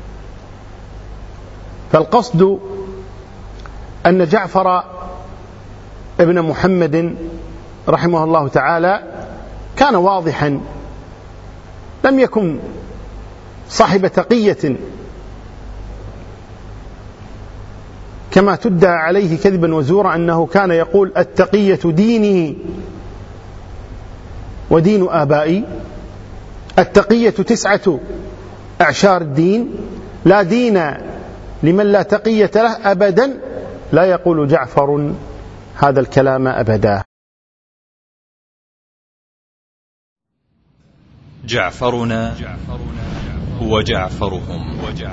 فالقصد أن جعفر ابن محمد رحمه الله تعالى كان واضحا، لم يكن صاحب تقية كما تدعى عليه كذبا وزورا أنه كان يقول: التقية ديني ودين آبائي. التقية 9 أعشار الدين، لا دين لمن لا تقية له أبدا. لا يقول جعفر هذا الكلام أبدا. جعفرنا هو جعفرهم.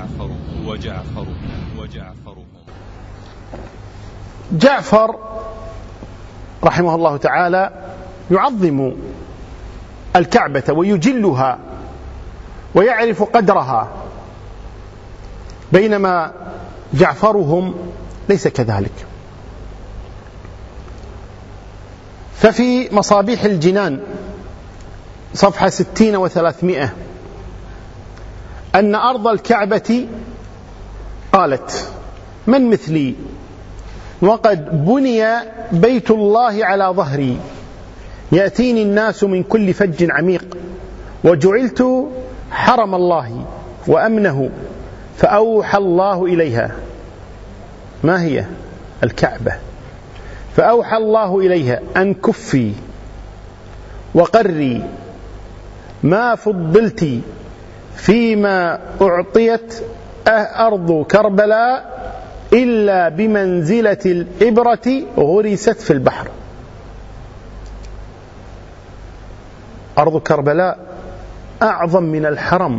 جعفر رحمه الله تعالى يعظم الكعبة ويجلها ويعرف قدرها، بينما جعفرهم ليس كذلك. ففي مصابيح الجنان صفحة 60 و300 أن أرض الكعبة قالت: من مثلي وقد بني بيت الله على ظهري، يأتيني الناس من كل فج عميق، وجعلت حرم الله وأمنه، فأوحى الله إليها. ما هي الكعبة؟ فأوحى الله إليها أن كفي وقري ما فضلت فيما أعطيت أرض كربلاء إلا بمنزلة الإبرة غرست في البحر. أرض كربلاء أعظم من الحرم.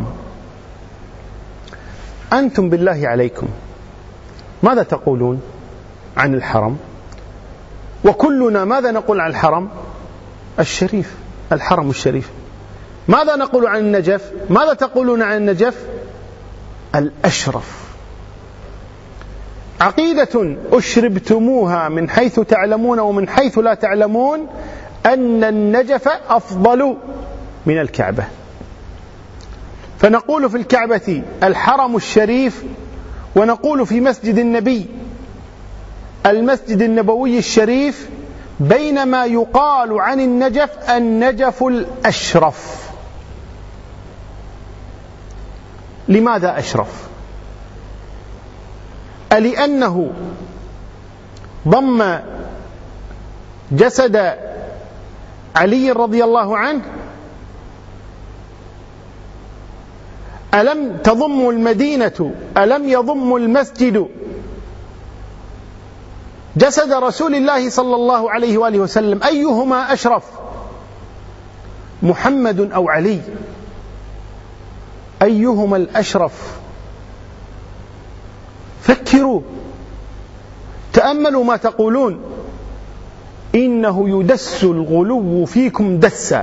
أنتم بالله عليكم ماذا تقولون عن الحرم؟ وكلنا ماذا نقول عن الحرم الشريف؟ الحرم الشريف. ماذا نقول عن النجف؟ ماذا تقولون عن النجف؟ الأشرف. عقيدة أشربتموها من حيث تعلمون ومن حيث لا تعلمون أن النجف أفضل من الكعبة. فنقول في الكعبة الحرم الشريف، ونقول في مسجد النبي المسجد النبوي الشريف، بينما يقال عن النجف النجف الأشرف. لماذا أشرف؟ ألأنه ضم جسد علي رضي الله عنه؟ ألم تضم المدينة، ألم يضم المسجد جسد رسول الله صلى الله عليه وآله وسلم؟ أيهما أشرف، محمد أو علي؟ أيهما الأشرف؟ فكروا، تأملوا ما تقولون. إنه يدس الغلو فيكم دسا،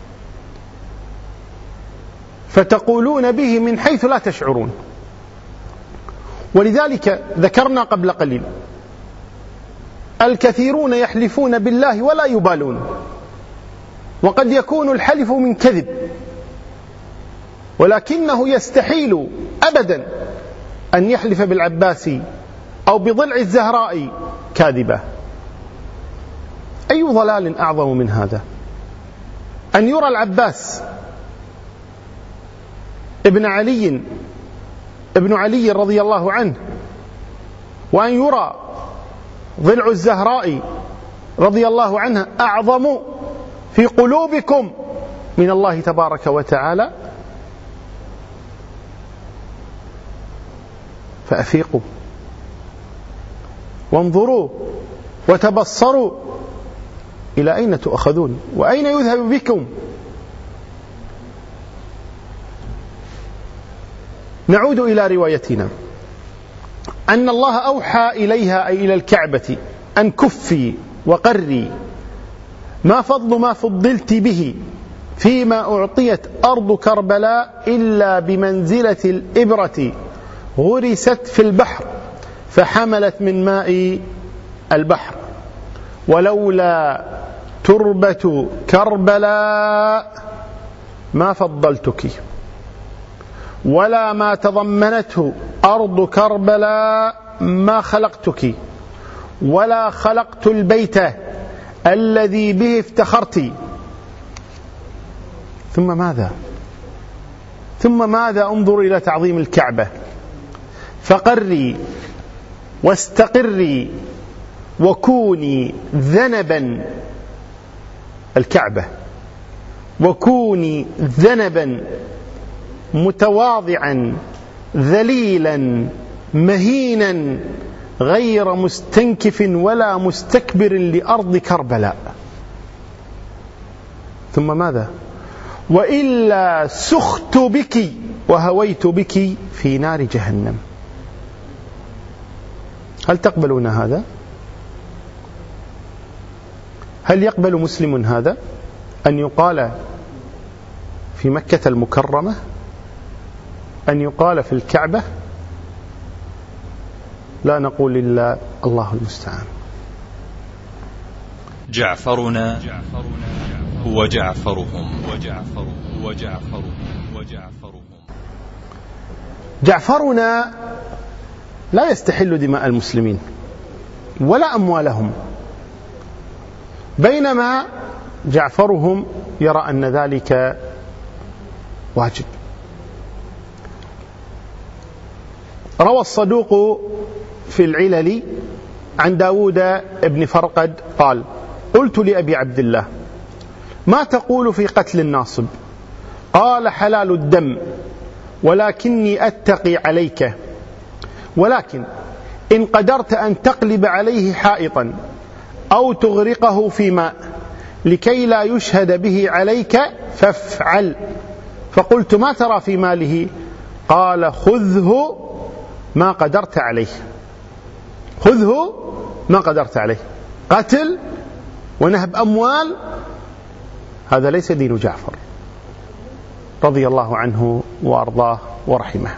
فتقولون به من حيث لا تشعرون. ولذلك ذكرنا قبل قليل الكثيرون يحلفون بالله ولا يبالون، وقد يكون الحلف من كذب، ولكنه يستحيل أبدا أن يحلف بالعباس أو بضلع الزهراء كاذبة. أي ضلال أعظم من هذا؟ أن يرى العباس ابن علي رضي الله عنه، وأن يرى ضلع الزهراء رضي الله عنها أعظم في قلوبكم من الله تبارك وتعالى. فأفيقوا وانظروا وتبصروا إلى أين تؤخذون وأين يذهب بكم. نعود إلى روايتنا أن الله أوحى إليها، أي إلى الكعبة، أن كفي وقري ما فضل ما فضلت به فيما أعطيت أرض كربلاء إلا بمنزلة الإبرة غرست في البحر فحملت من ماء البحر، ولولا تربة كربلاء ما فضلتك، ولا ما تضمنته أرض كربلاء ما خلقتك، ولا خلقت البيت الذي به افتخرت. ثم ماذا؟ انظر إلى تعظيم الكعبة. فقري واستقري وكوني ذنبا، الكعبة، وكوني ذنبا متواضعا ذليلا مهينا غير مستنكف ولا مستكبر لأرض كربلاء. ثم ماذا؟ وإلا سخت بك وهويت بك في نار جهنم. هل تقبلون هذا؟ هل يقبل مسلم هذا؟ أن يقال في مكة المكرمة، أن يقال في الكعبة؟ لا نقول إلا الله المستعان. جعفرنا هو جعفرهم. جعفرنا لا يستحل دماء المسلمين ولا أموالهم، بينما جعفرهم يرى أن ذلك واجب. روى الصدوق في العلل عن داود بن فرقد قال: قلت لأبي عبد الله: ما تقول في قتل الناصب؟ قال: حلال الدم، ولكني أتقي عليك، ولكن إن قدرت أن تقلب عليه حائطا أو تغرقه في ماء لكي لا يشهد به عليك فافعل. فقلت: ما ترى في ماله؟ قال: خذه ما قدرت عليه. خذه ما قدرت عليه. قتل ونهب أموال، هذا ليس دين جعفر رضي الله عنه وأرضاه ورحمه.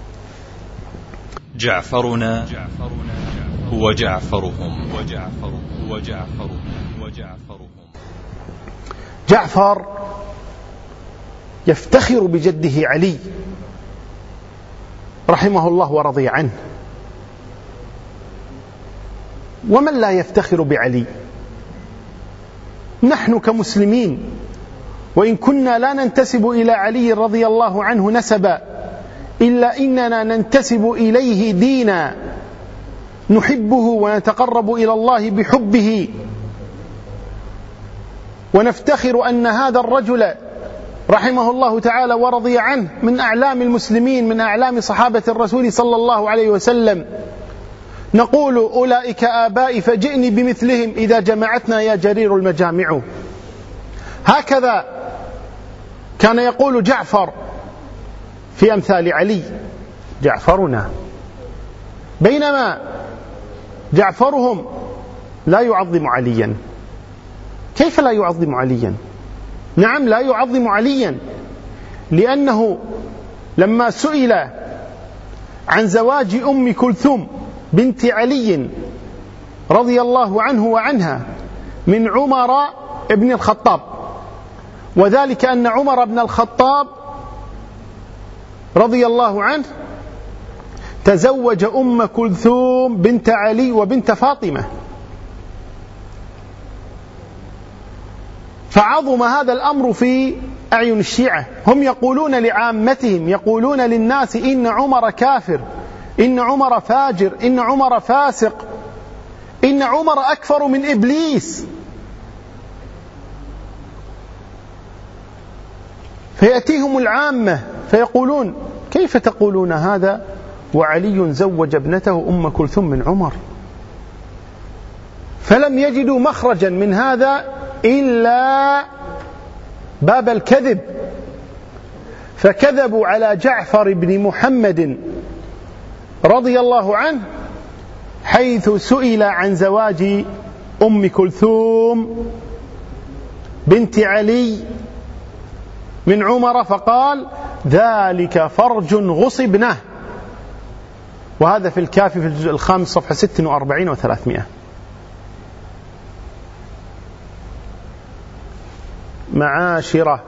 جعفرنا هو جعفرهم. جعفر يفتخر بجده علي رحمه الله ورضي عنه، ومن لا يفتخر بعلي؟ نحن كمسلمين وإن كنا لا ننتسب إلى علي رضي الله عنه نسبا، إلا إننا ننتسب إليه دينا، نحبه ونتقرب إلى الله بحبه، ونفتخر أن هذا الرجل رحمه الله تعالى ورضي عنه من أعلام المسلمين، من أعلام صحابة الرسول صلى الله عليه وسلم. نقول: أولئك آبائي فجئني بمثلهم إذا جمعتنا يا جرير المجامع. هكذا كان يقول جعفر في أمثال علي: جعفرنا. بينما جعفرهم لا يعظم عليا. كيف لا يعظم عليا؟ نعم لا يعظم عليا، لأنه لما سئل عن زواج أم كلثوم بنت علي رضي الله عنه وعنها من عمر بن الخطاب، وذلك أن عمر بن الخطاب رضي الله عنه تزوج أم كلثوم بنت علي وبنت فاطمة. فعظم هذا الأمر في أعين الشيعة. هم يقولون لعامتهم، يقولون للناس إن عمر كافر، إن عمر فاجر، إن عمر فاسق، إن عمر أكفر من إبليس. فيأتيهم العامة فيقولون كيف تقولون هذا وعلي زوج ابنته أم كلثوم من عمر؟ فلم يجدوا مخرجا من هذا إلا باب الكذب، فكذبوا على جعفر بن محمد رضي الله عنه حيث سئل عن زواج أم كلثوم بنت علي من عمر فقال ذلك فرج غصبناه. وهذا في الكافي في الجزء الخامس صفحة 46 و300. معاشرة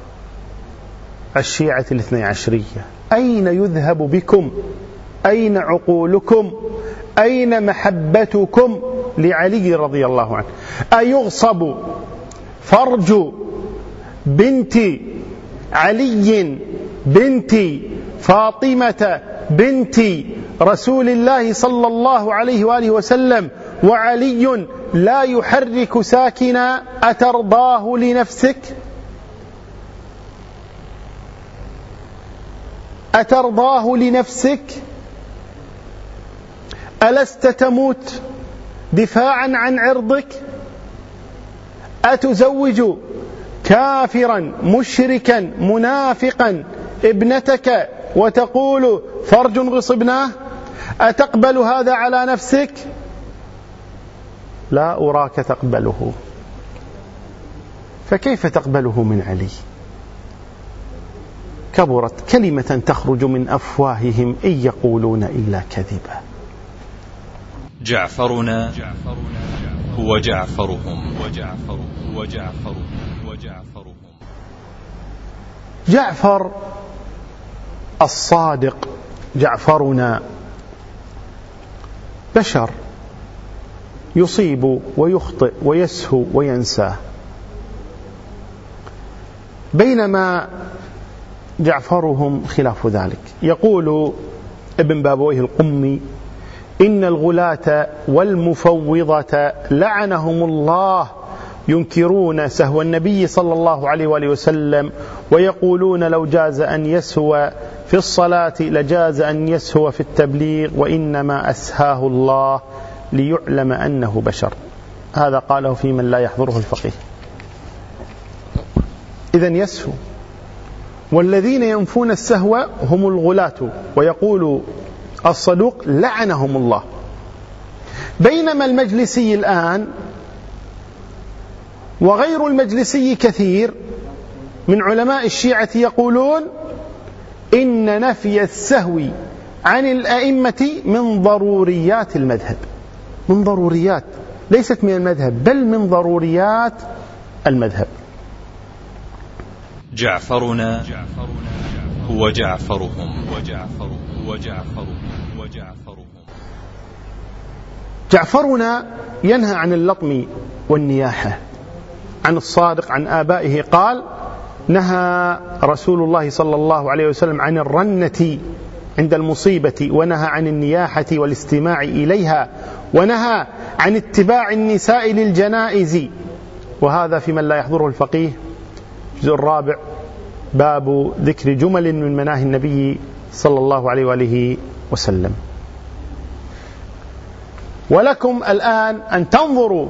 الشيعة الاثني عشرية، أين يذهب بكم؟ أين عقولكم؟ أين محبتكم لعلي رضي الله عنه؟ أيغصب فرج بنت علي بنت فاطمة بنت رسول الله صلى الله عليه وآله وسلم وعلي لا يحرك ساكنا؟ أترضاه لنفسك؟ أترضاه لنفسك؟ ألست تموت دفاعا عن عرضك؟ أتزوج كافرا مشركا منافقا ابنتك وتقول فرج غصبناه؟ أتقبل هذا على نفسك؟ لا أراك تقبله، فكيف تقبله من علي؟ كبرت كلمة تخرج من أفواههم إن يقولون إلا كذبا. جعفرنا هو جعفرهم. جعفر الصادق جعفرنا بشر يصيب ويخطئ ويسهو وينسى، بينما جعفرهم خلاف ذلك. يقول ابن بابويه القمي إن الغلاة والمفوضة لعنهم الله ينكرون سهو النبي صلى الله عليه وآله وسلم، ويقولون لو جاز أن يسهو في الصلاة لجاز أن يسهو في التبليغ، وإنما أسهاه الله ليعلم أنه بشر. هذا قاله في من لا يحضره الفقيه. إذن يسهو، والذين ينفون السهو هم الغلاة، ويقول الصدوق لعنهم الله. بينما المجلسي الآن وغير المجلسي كثير من علماء الشيعة يقولون إن نفي السهو عن الأئمة من ضروريات المذهب، من ضروريات، ليست من المذهب بل من ضروريات المذهب. جعفرنا هو جعفرهم. جعفرنا ينهى عن اللطم والنياحة عن الصادق عن آبائه. قال نهى رسول الله صلى الله عليه وسلم عن الرنة عند المصيبة، ونهى عن النياحة والاستماع إليها، ونهى عن اتباع النساء للجنائز. وهذا في من لا يحضره الفقيه الجزء الرابع باب ذكر جمل من مناهي النبي صلى الله عليه وآله وسلم. ولكم الآن أن تنظروا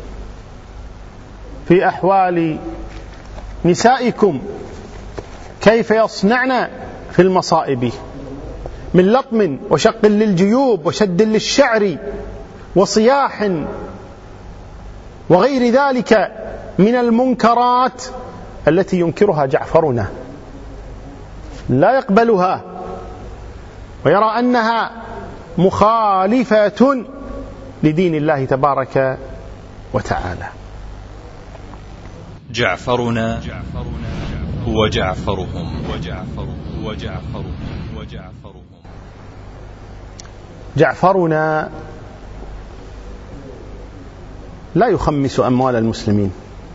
في أحوال نسائكم كيف يصنعن في المصائب من لطم وشق للجيوب وشد للشعر وصياح وغير ذلك من المنكرات التي ينكرها جعفرنا، لا يقبلها ويرى أنها مخالفة لدين الله تبارك وتعالى. جعفرنا هو جعفرهم. جعفرنا لا يخمس أموال المسلمين،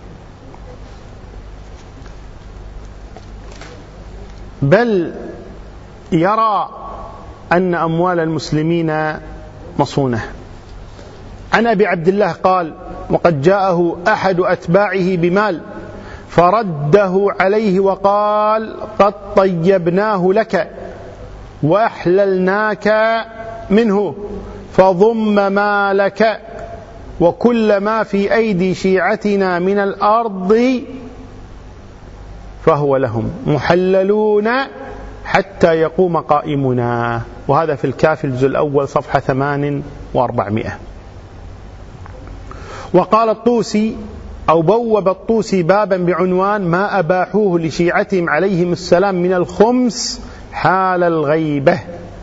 بل يرى أن أموال المسلمين مصونة. عن أبي عبد الله قال: وقد جاءه أحد أتباعه بمال فرده عليه وقال: قد طيبناه لك وأحللناك منه فضم مالك وكل ما في أيدي شيعتنا من الأرض فهو لهم محللون حتى يقوم قائمنا. وهذا في الكافي الجزء الأول صفحة 8400. وقال الطوسي أو بوب الطوسي بابا بعنوان: ما أباحوه لشيعتهم عليهم السلام من الخمس حال الغيبة.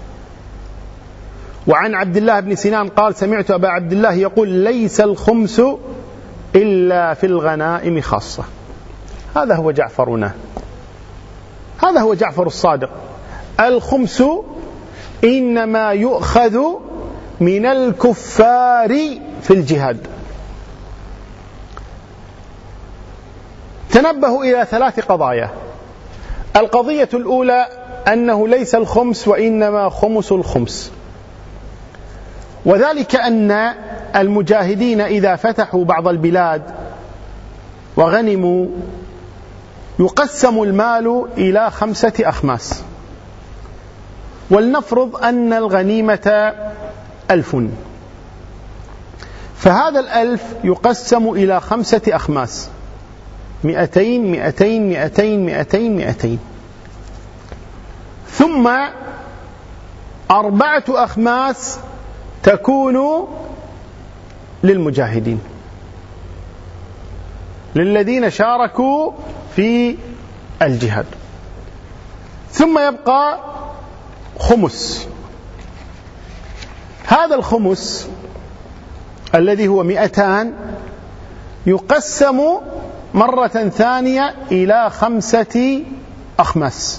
وعن عبد الله بن سنان قال: سمعت أبا عبد الله يقول: ليس الخمس إلا في الغنائم خاصة. هذا هو جعفرنا، هذا هو جعفر الصادق. الخمس إنما يؤخذ من الكفار في الجهاد. تنبهوا إلى 3 قضايا. القضية الأولى أنه ليس الخمس وإنما خمس الخمس، وذلك أن المجاهدين إذا فتحوا بعض البلاد وغنموا يقسم المال إلى 5 أخماس، ولنفرض أن الغنيمة 1000، فهذا 1000 يقسم إلى 5 أخماس: 200 200 200 200 200، ثم 4 أخماس تكون للمجاهدين، للذين شاركوا في الجهاد، ثم يبقى خمس. هذا الخمس الذي هو 200 يقسم مرة ثانية إلى 5 أخماس.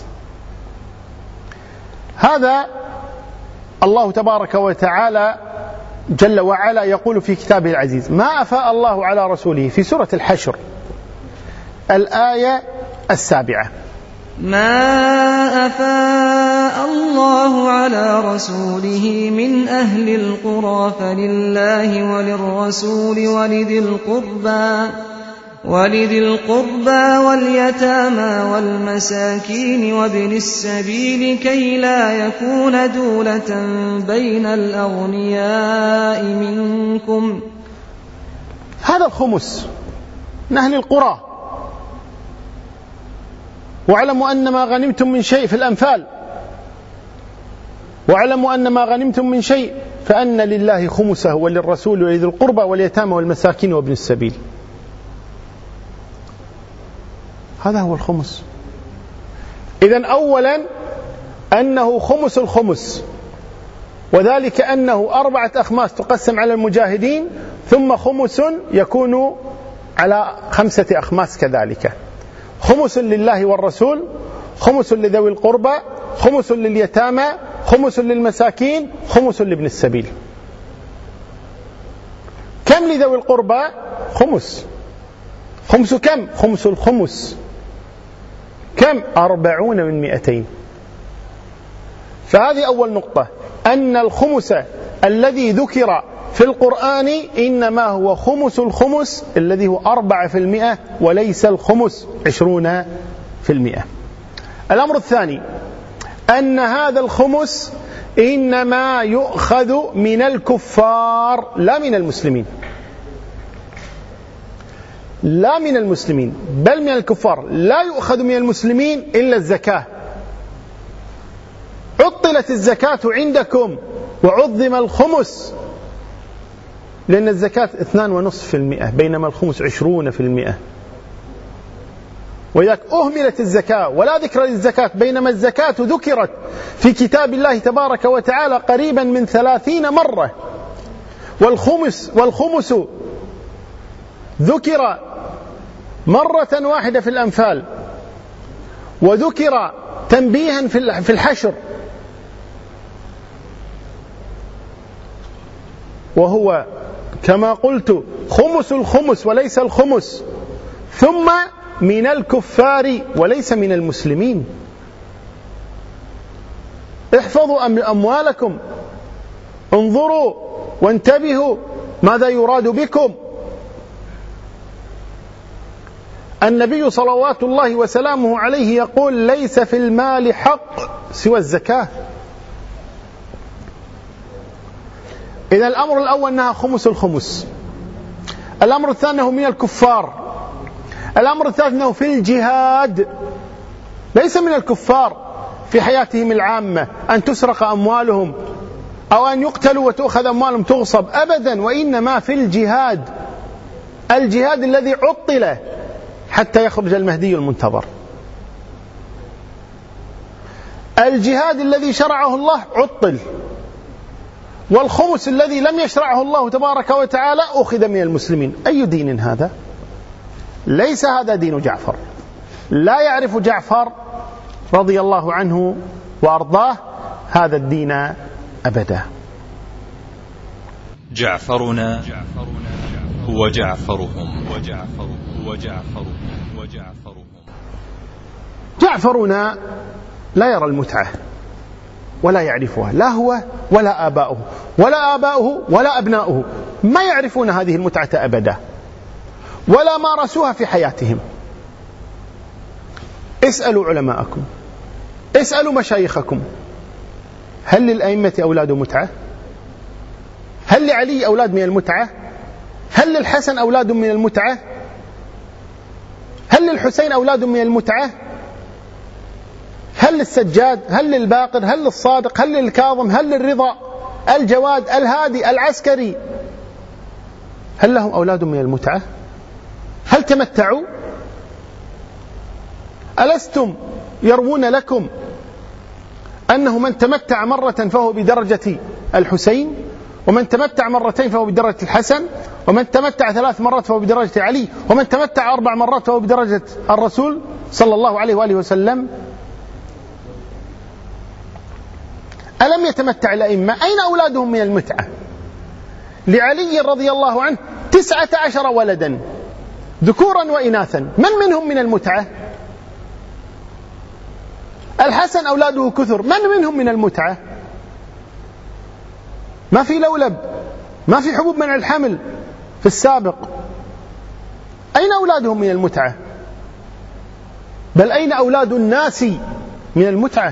هذا الله تبارك وتعالى جل وعلا يقول في كتابه العزيز: ما أفاء الله على رسوله، في سورة الحشر الآية 7. ما أفاء الله على رسوله من أهل القرى فلله وللرسول ولذي القربى واليتامى والمساكين وابن السبيل كي لا يكون دولة بين الأغنياء منكم. هذا الخمس من أهل القرى. واعلموا أن ما غنمتم من شيء في الأنفال، واعلموا أن ما غنمتم من شيء فأن لله خمسه وللرسول ولذي القربى واليتامى والمساكين وابن السبيل. هذا هو الخمس. إذن أولا أنه خمس الخمس، وذلك أنه 4 أخماس تقسم على المجاهدين، ثم خمس يكون على 5 أخماس كذلك: خمس لله والرسول، خمس لذوي القربى، خمس لليتامى، خمس للمساكين، خمس لابن السبيل. كم لذوي القربى؟ خمس. خمس كم؟ خمس الخمس. كم؟ 40 من 200. فهذه أول نقطة، أن الخمس الذي ذكر في القرآن إنما هو خمس الخمس الذي هو 4%، وليس الخمس 20%. الأمر الثاني أن هذا الخمس إنما يؤخذ من الكفار لا من المسلمين، لا من المسلمين بل من الكفار. لا يؤخذ من المسلمين إلا الزكاة. عطلت الزكاة عندكم وعظم الخمس، لأن الزكاة 2.5%، بينما الخمس 20%. وإذا أهملت الزكاة ولا ذكر للزكاة، بينما الزكاة ذكرت في كتاب الله تبارك وتعالى قريبا من 30 مرة، والخمس ذكر مرة واحدة في الأنفال، وذكر تنبيها في الحشر. وهو كما قلت خمس الخمس وليس الخمس، ثم من الكفار وليس من المسلمين. احفظوا أموالكم، انظروا وانتبهوا ماذا يراد بكم. النبي صلوات الله وسلامه عليه يقول: ليس في المال حق سوى الزكاة. إذا الأمر الأول أنها خمس الخمس، الأمر الثاني أنه من الكفار، الأمر الثالث أنه في الجهاد، ليس من الكفار في حياتهم العامة أن تسرق أموالهم أو أن يقتلوا وتأخذ أموالهم تغصب أبدا، وإنما في الجهاد، الجهاد الذي عطل حتى يخرج المهدي المنتظر، الجهاد الذي شرعه الله عطل، والخمس الذي لم يشرعه الله تبارك وتعالى أخذ من المسلمين. أي دين هذا؟ ليس هذا دين جعفر، لا يعرف جعفر رضي الله عنه وأرضاه هذا الدين أبدا. جعفرنا هو جعفرهم. جعفرنا لا يرى المتعة ولا يعرفها، لا هو ولا آباؤه ولا أبناؤه، ما يعرفون هذه المتعة أبدا ولا مارسوها في حياتهم. اسألوا علماءكم، اسألوا مشايخكم، هل للأئمة أولاد متعة؟ هل لعلي أولاد من المتعة؟ هل للحسن أولاد من المتعة؟ هل للحسين أولاد من المتعة؟ هل للسجاد؟ هل للباقر؟ هل للصادق؟ هل للكاظم؟ هل للرضا؟ الجواد؟ الهادي؟ العسكري؟ هل لهم أولاد من المتعة؟ هل تمتعوا؟ ألستم يروون لكم أنه من تمتع مرة فهو بدرجة الحسين، ومن تمتع مرتين فهو بدرجة الحسن، ومن تمتع 3 مرات فهو بدرجة علي، ومن تمتع 4 مرات فهو بدرجة الرسول صلى الله عليه وآله وسلم؟ ألم يتمتع الأئمة؟ أين أولادهم من المتعة؟ لعلي رضي الله عنه 19 ولدا ذكورا وإناثا، من منهم من المتعة؟ الحسن أولاده كثر، من منهم من المتعة؟ ما في لولب، ما في حبوب منع الحمل في السابق، أين أولادهم من المتعة؟ بل أين أولاد الناس من المتعة؟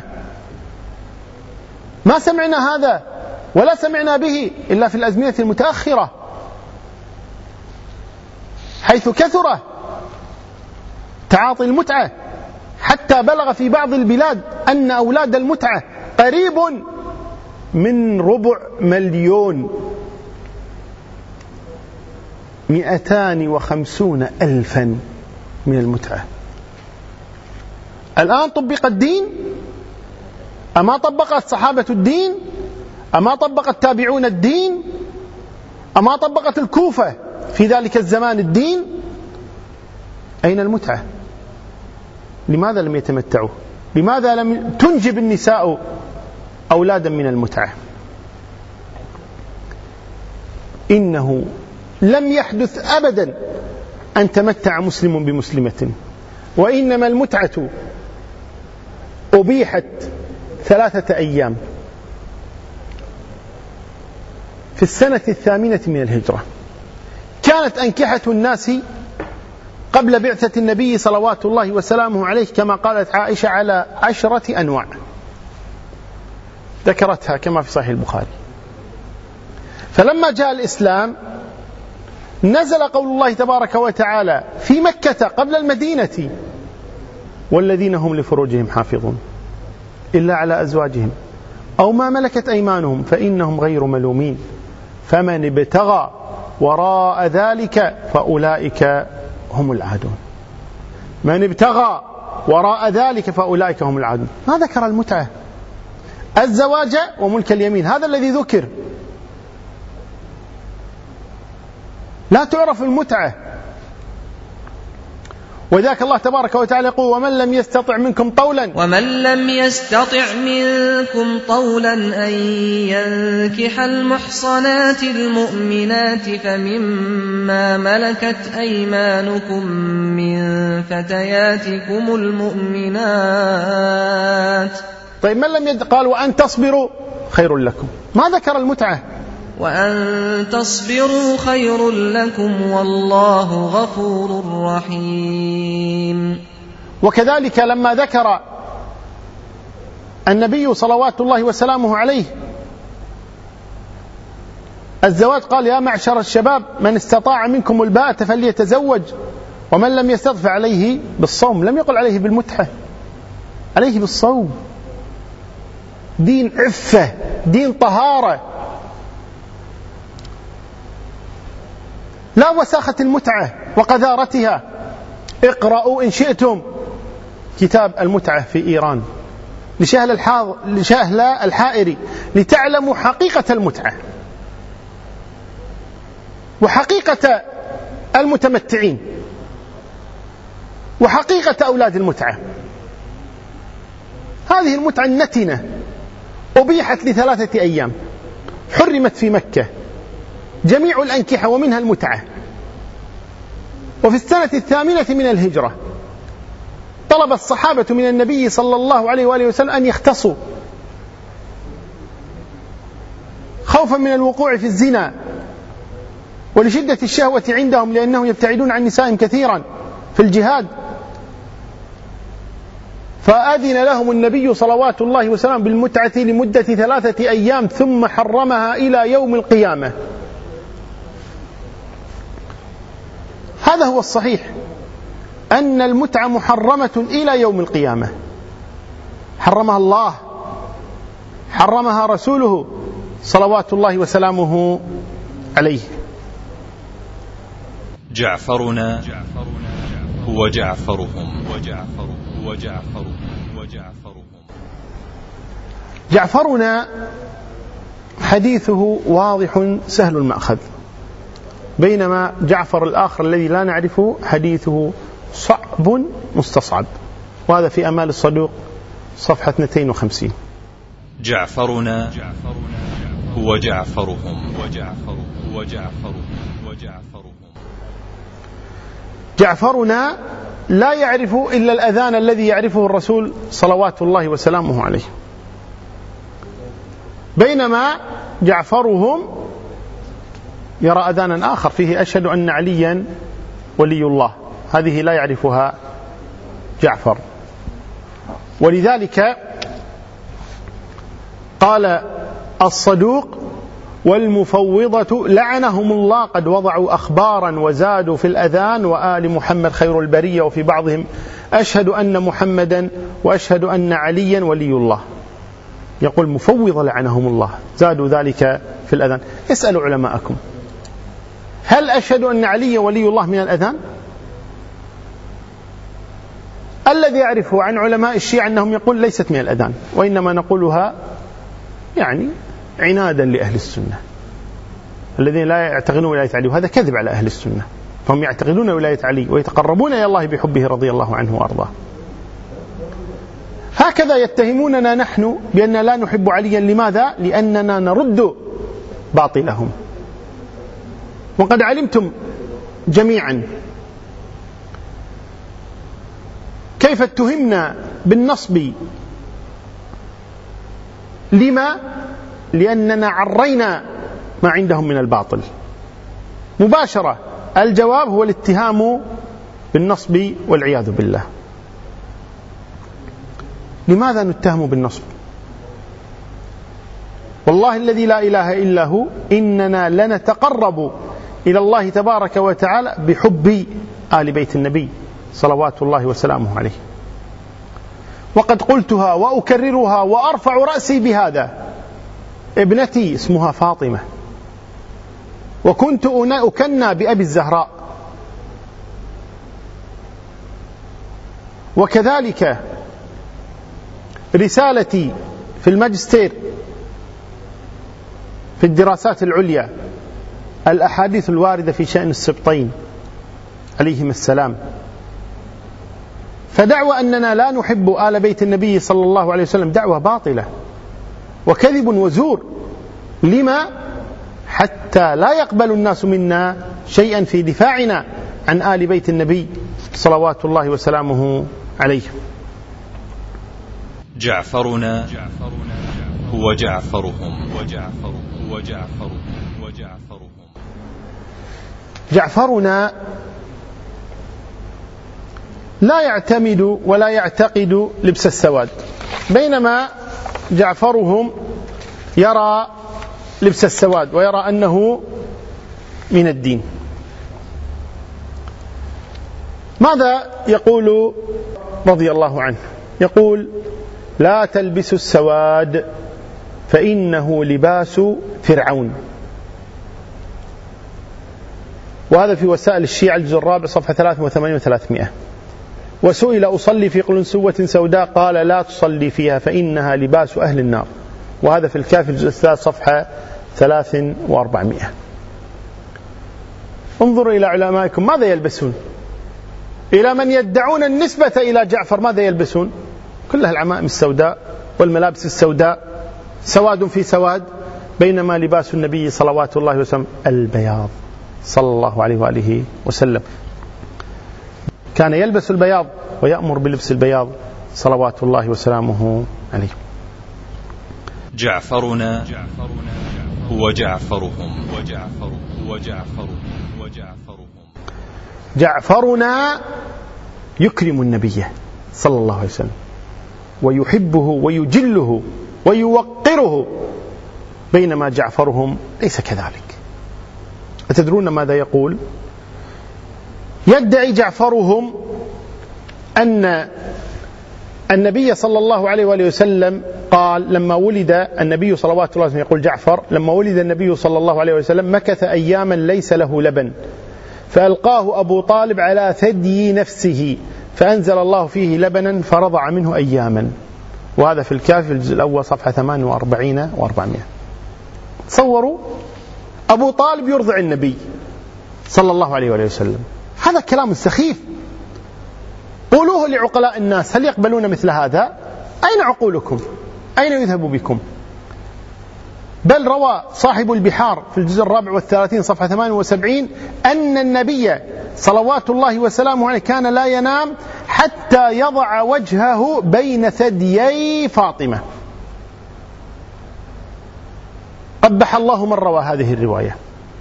ما سمعنا هذا ولا سمعنا به إلا في الأزمنة المتأخرة، حيث كثر تعاطي المتعة حتى بلغ في بعض البلاد أن أولاد المتعة قريب من 250 250,000 من المتعة. الآن طبق الدين؟ أما طبقت صحابة الدين؟ أما طبق التابعون الدين؟ أما طبقت الكوفة في ذلك الزمان الدين؟ أين المتعة؟ لماذا لم يتمتعوا؟ لماذا لم تنجب النساء أولادا من المتعة؟ إنه لم يحدث أبدا أن تمتع مسلم بمسلمة، وإنما المتعة أبيحت 3 أيام في السنة 8 من الهجرة. كانت أنكحة الناس قبل بعثة النبي صلوات الله وسلامه عليه كما قالت عائشة على 10 أنواع ذكرتها كما في صحيح البخاري. فلما جاء الإسلام نزل قول الله تبارك وتعالى في مكة قبل المدينة: والذين هم لفروجهم حافظون إلا على أزواجهم أو ما ملكت أيمانهم فإنهم غير ملومين فمن ابتغى وراء ذلك فأولئك هم العادون. من ابتغى وراء ذلك فأولئك هم العادون. ما ذكر المتعة، الزواج وملك اليمين، هذا الذي ذكر. لا تعرف المتعة. وذاك الله تبارك وتعالى يقول ومن لم يستطع منكم طولا أن ينكح المحصنات المؤمنات فمما ملكت أيمانكم من فتياتكم المؤمنات. طيب من لم قال وأن تصبروا خير لكم، ما ذكر المتعة. وأن تصبروا خير لكم والله غفور رحيم. وكذلك لما ذكر النبي صلوات الله وسلامه عليه الزواج قال يا معشر الشباب من استطاع منكم الباءة فليتزوج ومن لم يستطع عليه بالصوم. لم يقل عليه بالمتعة، عليه بالصوم. دين عفة، دين طهارة، لا وساخة المتعة وقذارتها. اقرأوا إن شئتم كتاب المتعة في إيران لشهل الحائري لتعلموا حقيقة المتعة وحقيقة المتمتعين وحقيقة أولاد المتعة. هذه المتعة النتنة أبيحت ل3 أيام، حرمت في مكة جميع الأنكحة ومنها المتعة. وفي السنة 8 من الهجرة طلب الصحابة من النبي صلى الله عليه وآله وسلم أن يختصوا خوفا من الوقوع في الزنا ولشدة الشهوة عندهم لأنهم يبتعدون عن نسائهم كثيرا في الجهاد. فأذن لهم النبي صلوات الله وسلم بالمتعة لمدة 3 أيام ثم حرمها إلى يوم القيامة. هذا هو الصحيح، أن المتعة محرمة إلى يوم القيامة. حرمها الله، حرمها رسوله صلوات الله وسلامه عليه. جعفرنا هو جعفرهم. جعفرنا حديثه واضح سهل المأخذ، بينما جعفر الآخر الذي لا نعرفه حديثه صعب مستصعب. وهذا في أمال الصدوق صفحة 250. جعفرنا هو جعفرهم. جعفرنا لا يعرف إلا الأذان الذي يعرفه الرسول صلوات الله وسلامه عليه، بينما جعفرهم يرى أذانا آخر فيه أشهد أن عليا ولي الله، هذه لا يعرفها جعفر. ولذلك قال الصدوق والمفوضة لعنهم الله قد وضعوا أخبارا وزادوا في الأذان وآل محمد خير البرية، وفي بعضهم أشهد أن محمدا وأشهد أن عليا ولي الله. يقول مفوضة لعنهم الله، زادوا ذلك في الأذان. اسألوا علماءكم هل أشهد أن علي ولي الله من الأذان؟ الذي يعرفه عن علماء الشيعة أنهم يقول ليست من الأذان، وإنما نقولها يعني عنادا لأهل السنة الذين لا يعتقدون ولاية علي، وهذا كذب على أهل السنة، فهم يعتقدون ولاية علي ويتقربون إلى الله بحبه رضي الله عنه وأرضاه. هكذا يتهموننا نحن بأننا لا نحب عليا. لماذا؟ لأننا نرد باطلهم. وقد علمتم جميعا كيف اتهمنا بالنصب. لما؟ لأننا عرينا ما عندهم من الباطل مباشرة. الجواب هو الاتهام بالنصب والعياذ بالله. لماذا نتهم بالنصب؟ والله الذي لا إله إلا هو إننا لنتقرب إلى الله تبارك وتعالى بحب آل بيت النبي صلوات الله وسلامه عليه. وقد قلتها وأكررها وأرفع رأسي بهذا. ابنتي اسمها فاطمة، وكنت أكنى بأبي الزهراء، وكذلك رسالتي في الماجستير في الدراسات العليا الأحاديث الواردة في شأن السبطين عليهم السلام فدعوى أننا لا نحب آل بيت النبي صلى الله عليه وسلم دعوة باطلة وكذب وزور. لما؟ حتى لا يقبل الناس منا شيئا في دفاعنا عن آل بيت النبي صلوات الله وسلامه عليه. جعفرنا هو جعفرهم. جعفرنا لا يعتمد ولا يعتقد لبس السواد، بينما جعفرهم يرى لبس السواد ويرى أنه من الدين. ماذا يقول رضي الله عنه؟ يقول: لا تلبسوا السواد فإنه لباس فرعون. وهذا في وسائل الشيعة الجزء الرابع صفحة 83 و300. وسئل: أصلي في قلنسوة سوداء؟ قال: لا تصلي فيها فإنها لباس أهل النار. وهذا في الكافي الجزء الثالث صفحة 3400. انظروا إلى علمائكم ماذا يلبسون، إلى من يدعون النسبة إلى جعفر ماذا يلبسون؟ كلها العمائم السوداء والملابس السوداء، سواد في سواد، بينما لباس النبي صلوات الله وسلم البياض صلى الله عليه وآله وسلم. كان يلبس البياض ويأمر بلبس البياض صلوات الله وسلامه عليه. جعفرنا هو جعفرهم. جعفرنا يكرم النبي صلى الله عليه وسلم ويحبه ويجله ويوقره، بينما جعفرهم ليس كذلك. أتدرون ماذا يقول؟ يدعي جعفرهم أن النبي صلى الله عليه وآله وسلم قال لما ولد النبي صلوات الله عليه وسلم، يقول جعفر: لما ولد النبي صلى الله عليه وسلم مكث أياما ليس له لبن، فألقاه أبو طالب على ثدي نفسه فأنزل الله فيه لبنا فرضع منه أياما. وهذا في الكافي الجزء الأول صفحة 48 و400. تصوروا أبو طالب يرضع النبي صلى الله عليه وآله وسلم، هذا كلام سخيف. قولوه لعقلاء الناس، هل يقبلون مثل هذا؟ أين عقولكم؟ أين يذهب بكم؟ بل روى صاحب البحار في الجزء الرابع والثلاثين صفحة 78 أن النبي صلوات الله وسلامه عليه كان لا ينام حتى يضع وجهه بين ثديي فاطمة. قبح الله من روى هذه الرواية.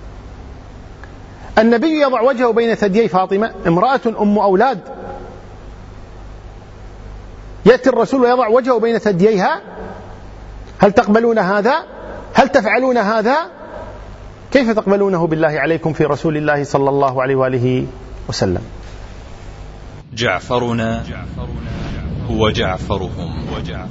النبي يضع وجهه بين ثديي فاطمة، امرأة أم أولاد، يأتي الرسول ويضع وجهه بين ثدييها. هل تقبلون هذا؟ هل تفعلون هذا؟ كيف تقبلونه بالله عليكم في رسول الله صلى الله عليه وآله وسلم؟ جعفرنا هو جعفرهم.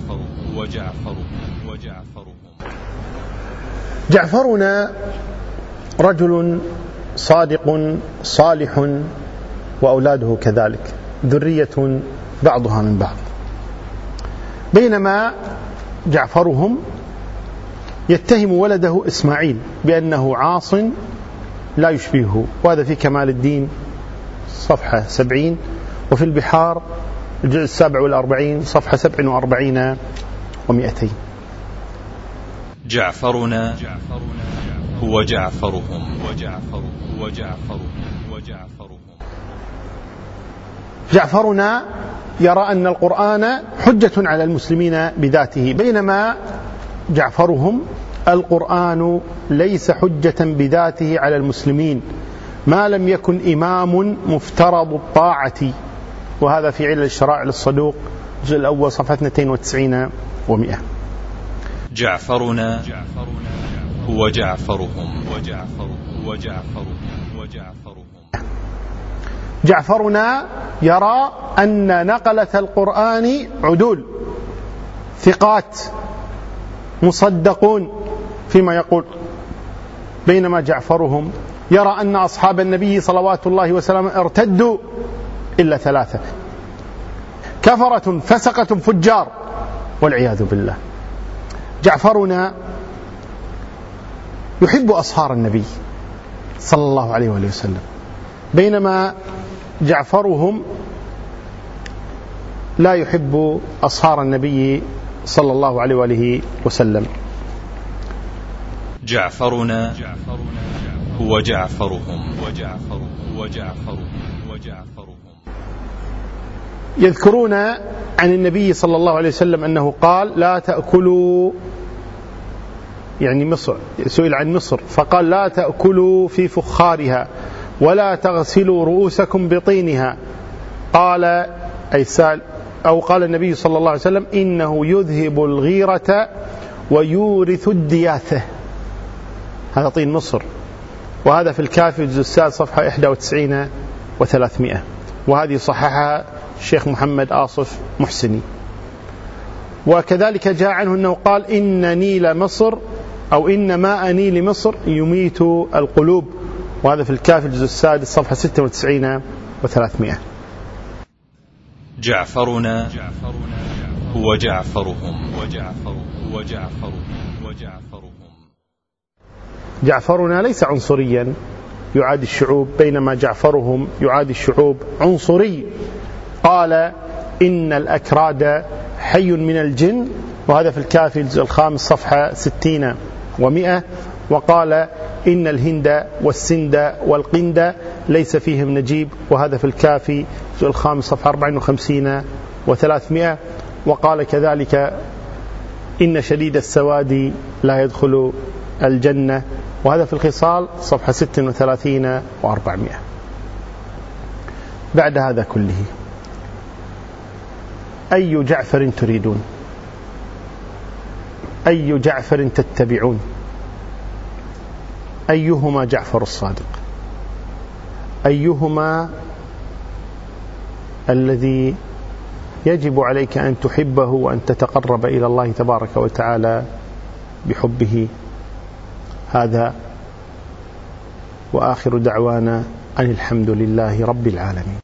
جعفرنا رجل صادق صالح وأولاده كذلك، ذرية بعضها من بعض، بينما جعفرهم يتهم ولده إسماعيل بأنه عاص لا يشبهه. وهذا في كمال الدين صفحة 70، وفي البحار الجزء 47 صفحة 47 و200. جعفرنا هو جعفرهم. جعفرنا يرى أن القرآن حجة على المسلمين بذاته، بينما جعفرهم القرآن ليس حجة بذاته على المسلمين ما لم يكن إمام مفترض الطاعة. وهذا في علل الشرائع للصدوق الجزء الأول صفحة 92 و100. جعفرنا هو جعفرهم. جعفرنا يرى أن نقلة القرآن عدول ثقات مصدقون فيما يقول، بينما جعفرهم يرى أن أصحاب النبي صلوات الله وسلامه ارتدوا إلا 3 كفرة فسقة فجار والعياذ بالله. جعفرنا يحب أصهار النبي صلى الله عليه وآله وسلم، بينما جعفرهم لا يحب أصهار النبي صلى الله عليه وآله وسلم. جعفرنا هو جعفرهم. يذكرون عن النبي صلى الله عليه وسلم أنه قال لا تأكلوا، يعني مصر، سئل عن مصر فقال لا تأكلوا في فخارها ولا تغسلوا رؤوسكم بطينها. قال أي سال أو قال النبي صلى الله عليه وسلم إنه يذهب الغيرة ويورث الدياثة. هذا طين مصر، وهذا في الكافي الجزء السادس صفحة 91 و300، وهذه صححها الشيخ محمد آصف محسني. وكذلك جاء عنه أنه قال إن نيل مصر أو إن ماء نيل مصر يميت القلوب، وهذا في الكافي الجزء السادس صفحة 96 و300. جعفرنا هو جعفرهم. جعفرنا ليس عنصريا يعادي الشعوب، بينما جعفرهم يعادي الشعوب عنصري. قال إن الأكراد حي من الجن، وهذا في الكافي الجزء الخامس صفحة 60 و100. وقال إن الهند والسند والقند ليس فيهم نجيب، وهذا في الكافي الجزء الخامس صفحة 54 و300. وقال كذلك إن شديد السواد لا يدخل الجنة، وهذا في الخصال صفحة 36 و400. بعد هذا كله أي جعفر تريدون؟ أي جعفر تتبعون؟ أيهما جعفر الصادق؟ أيهما الذي يجب عليك أن تحبه وأن تتقرب إلى الله تبارك وتعالى بحبه؟ هذا، وآخر دعوانا أن الحمد لله رب العالمين.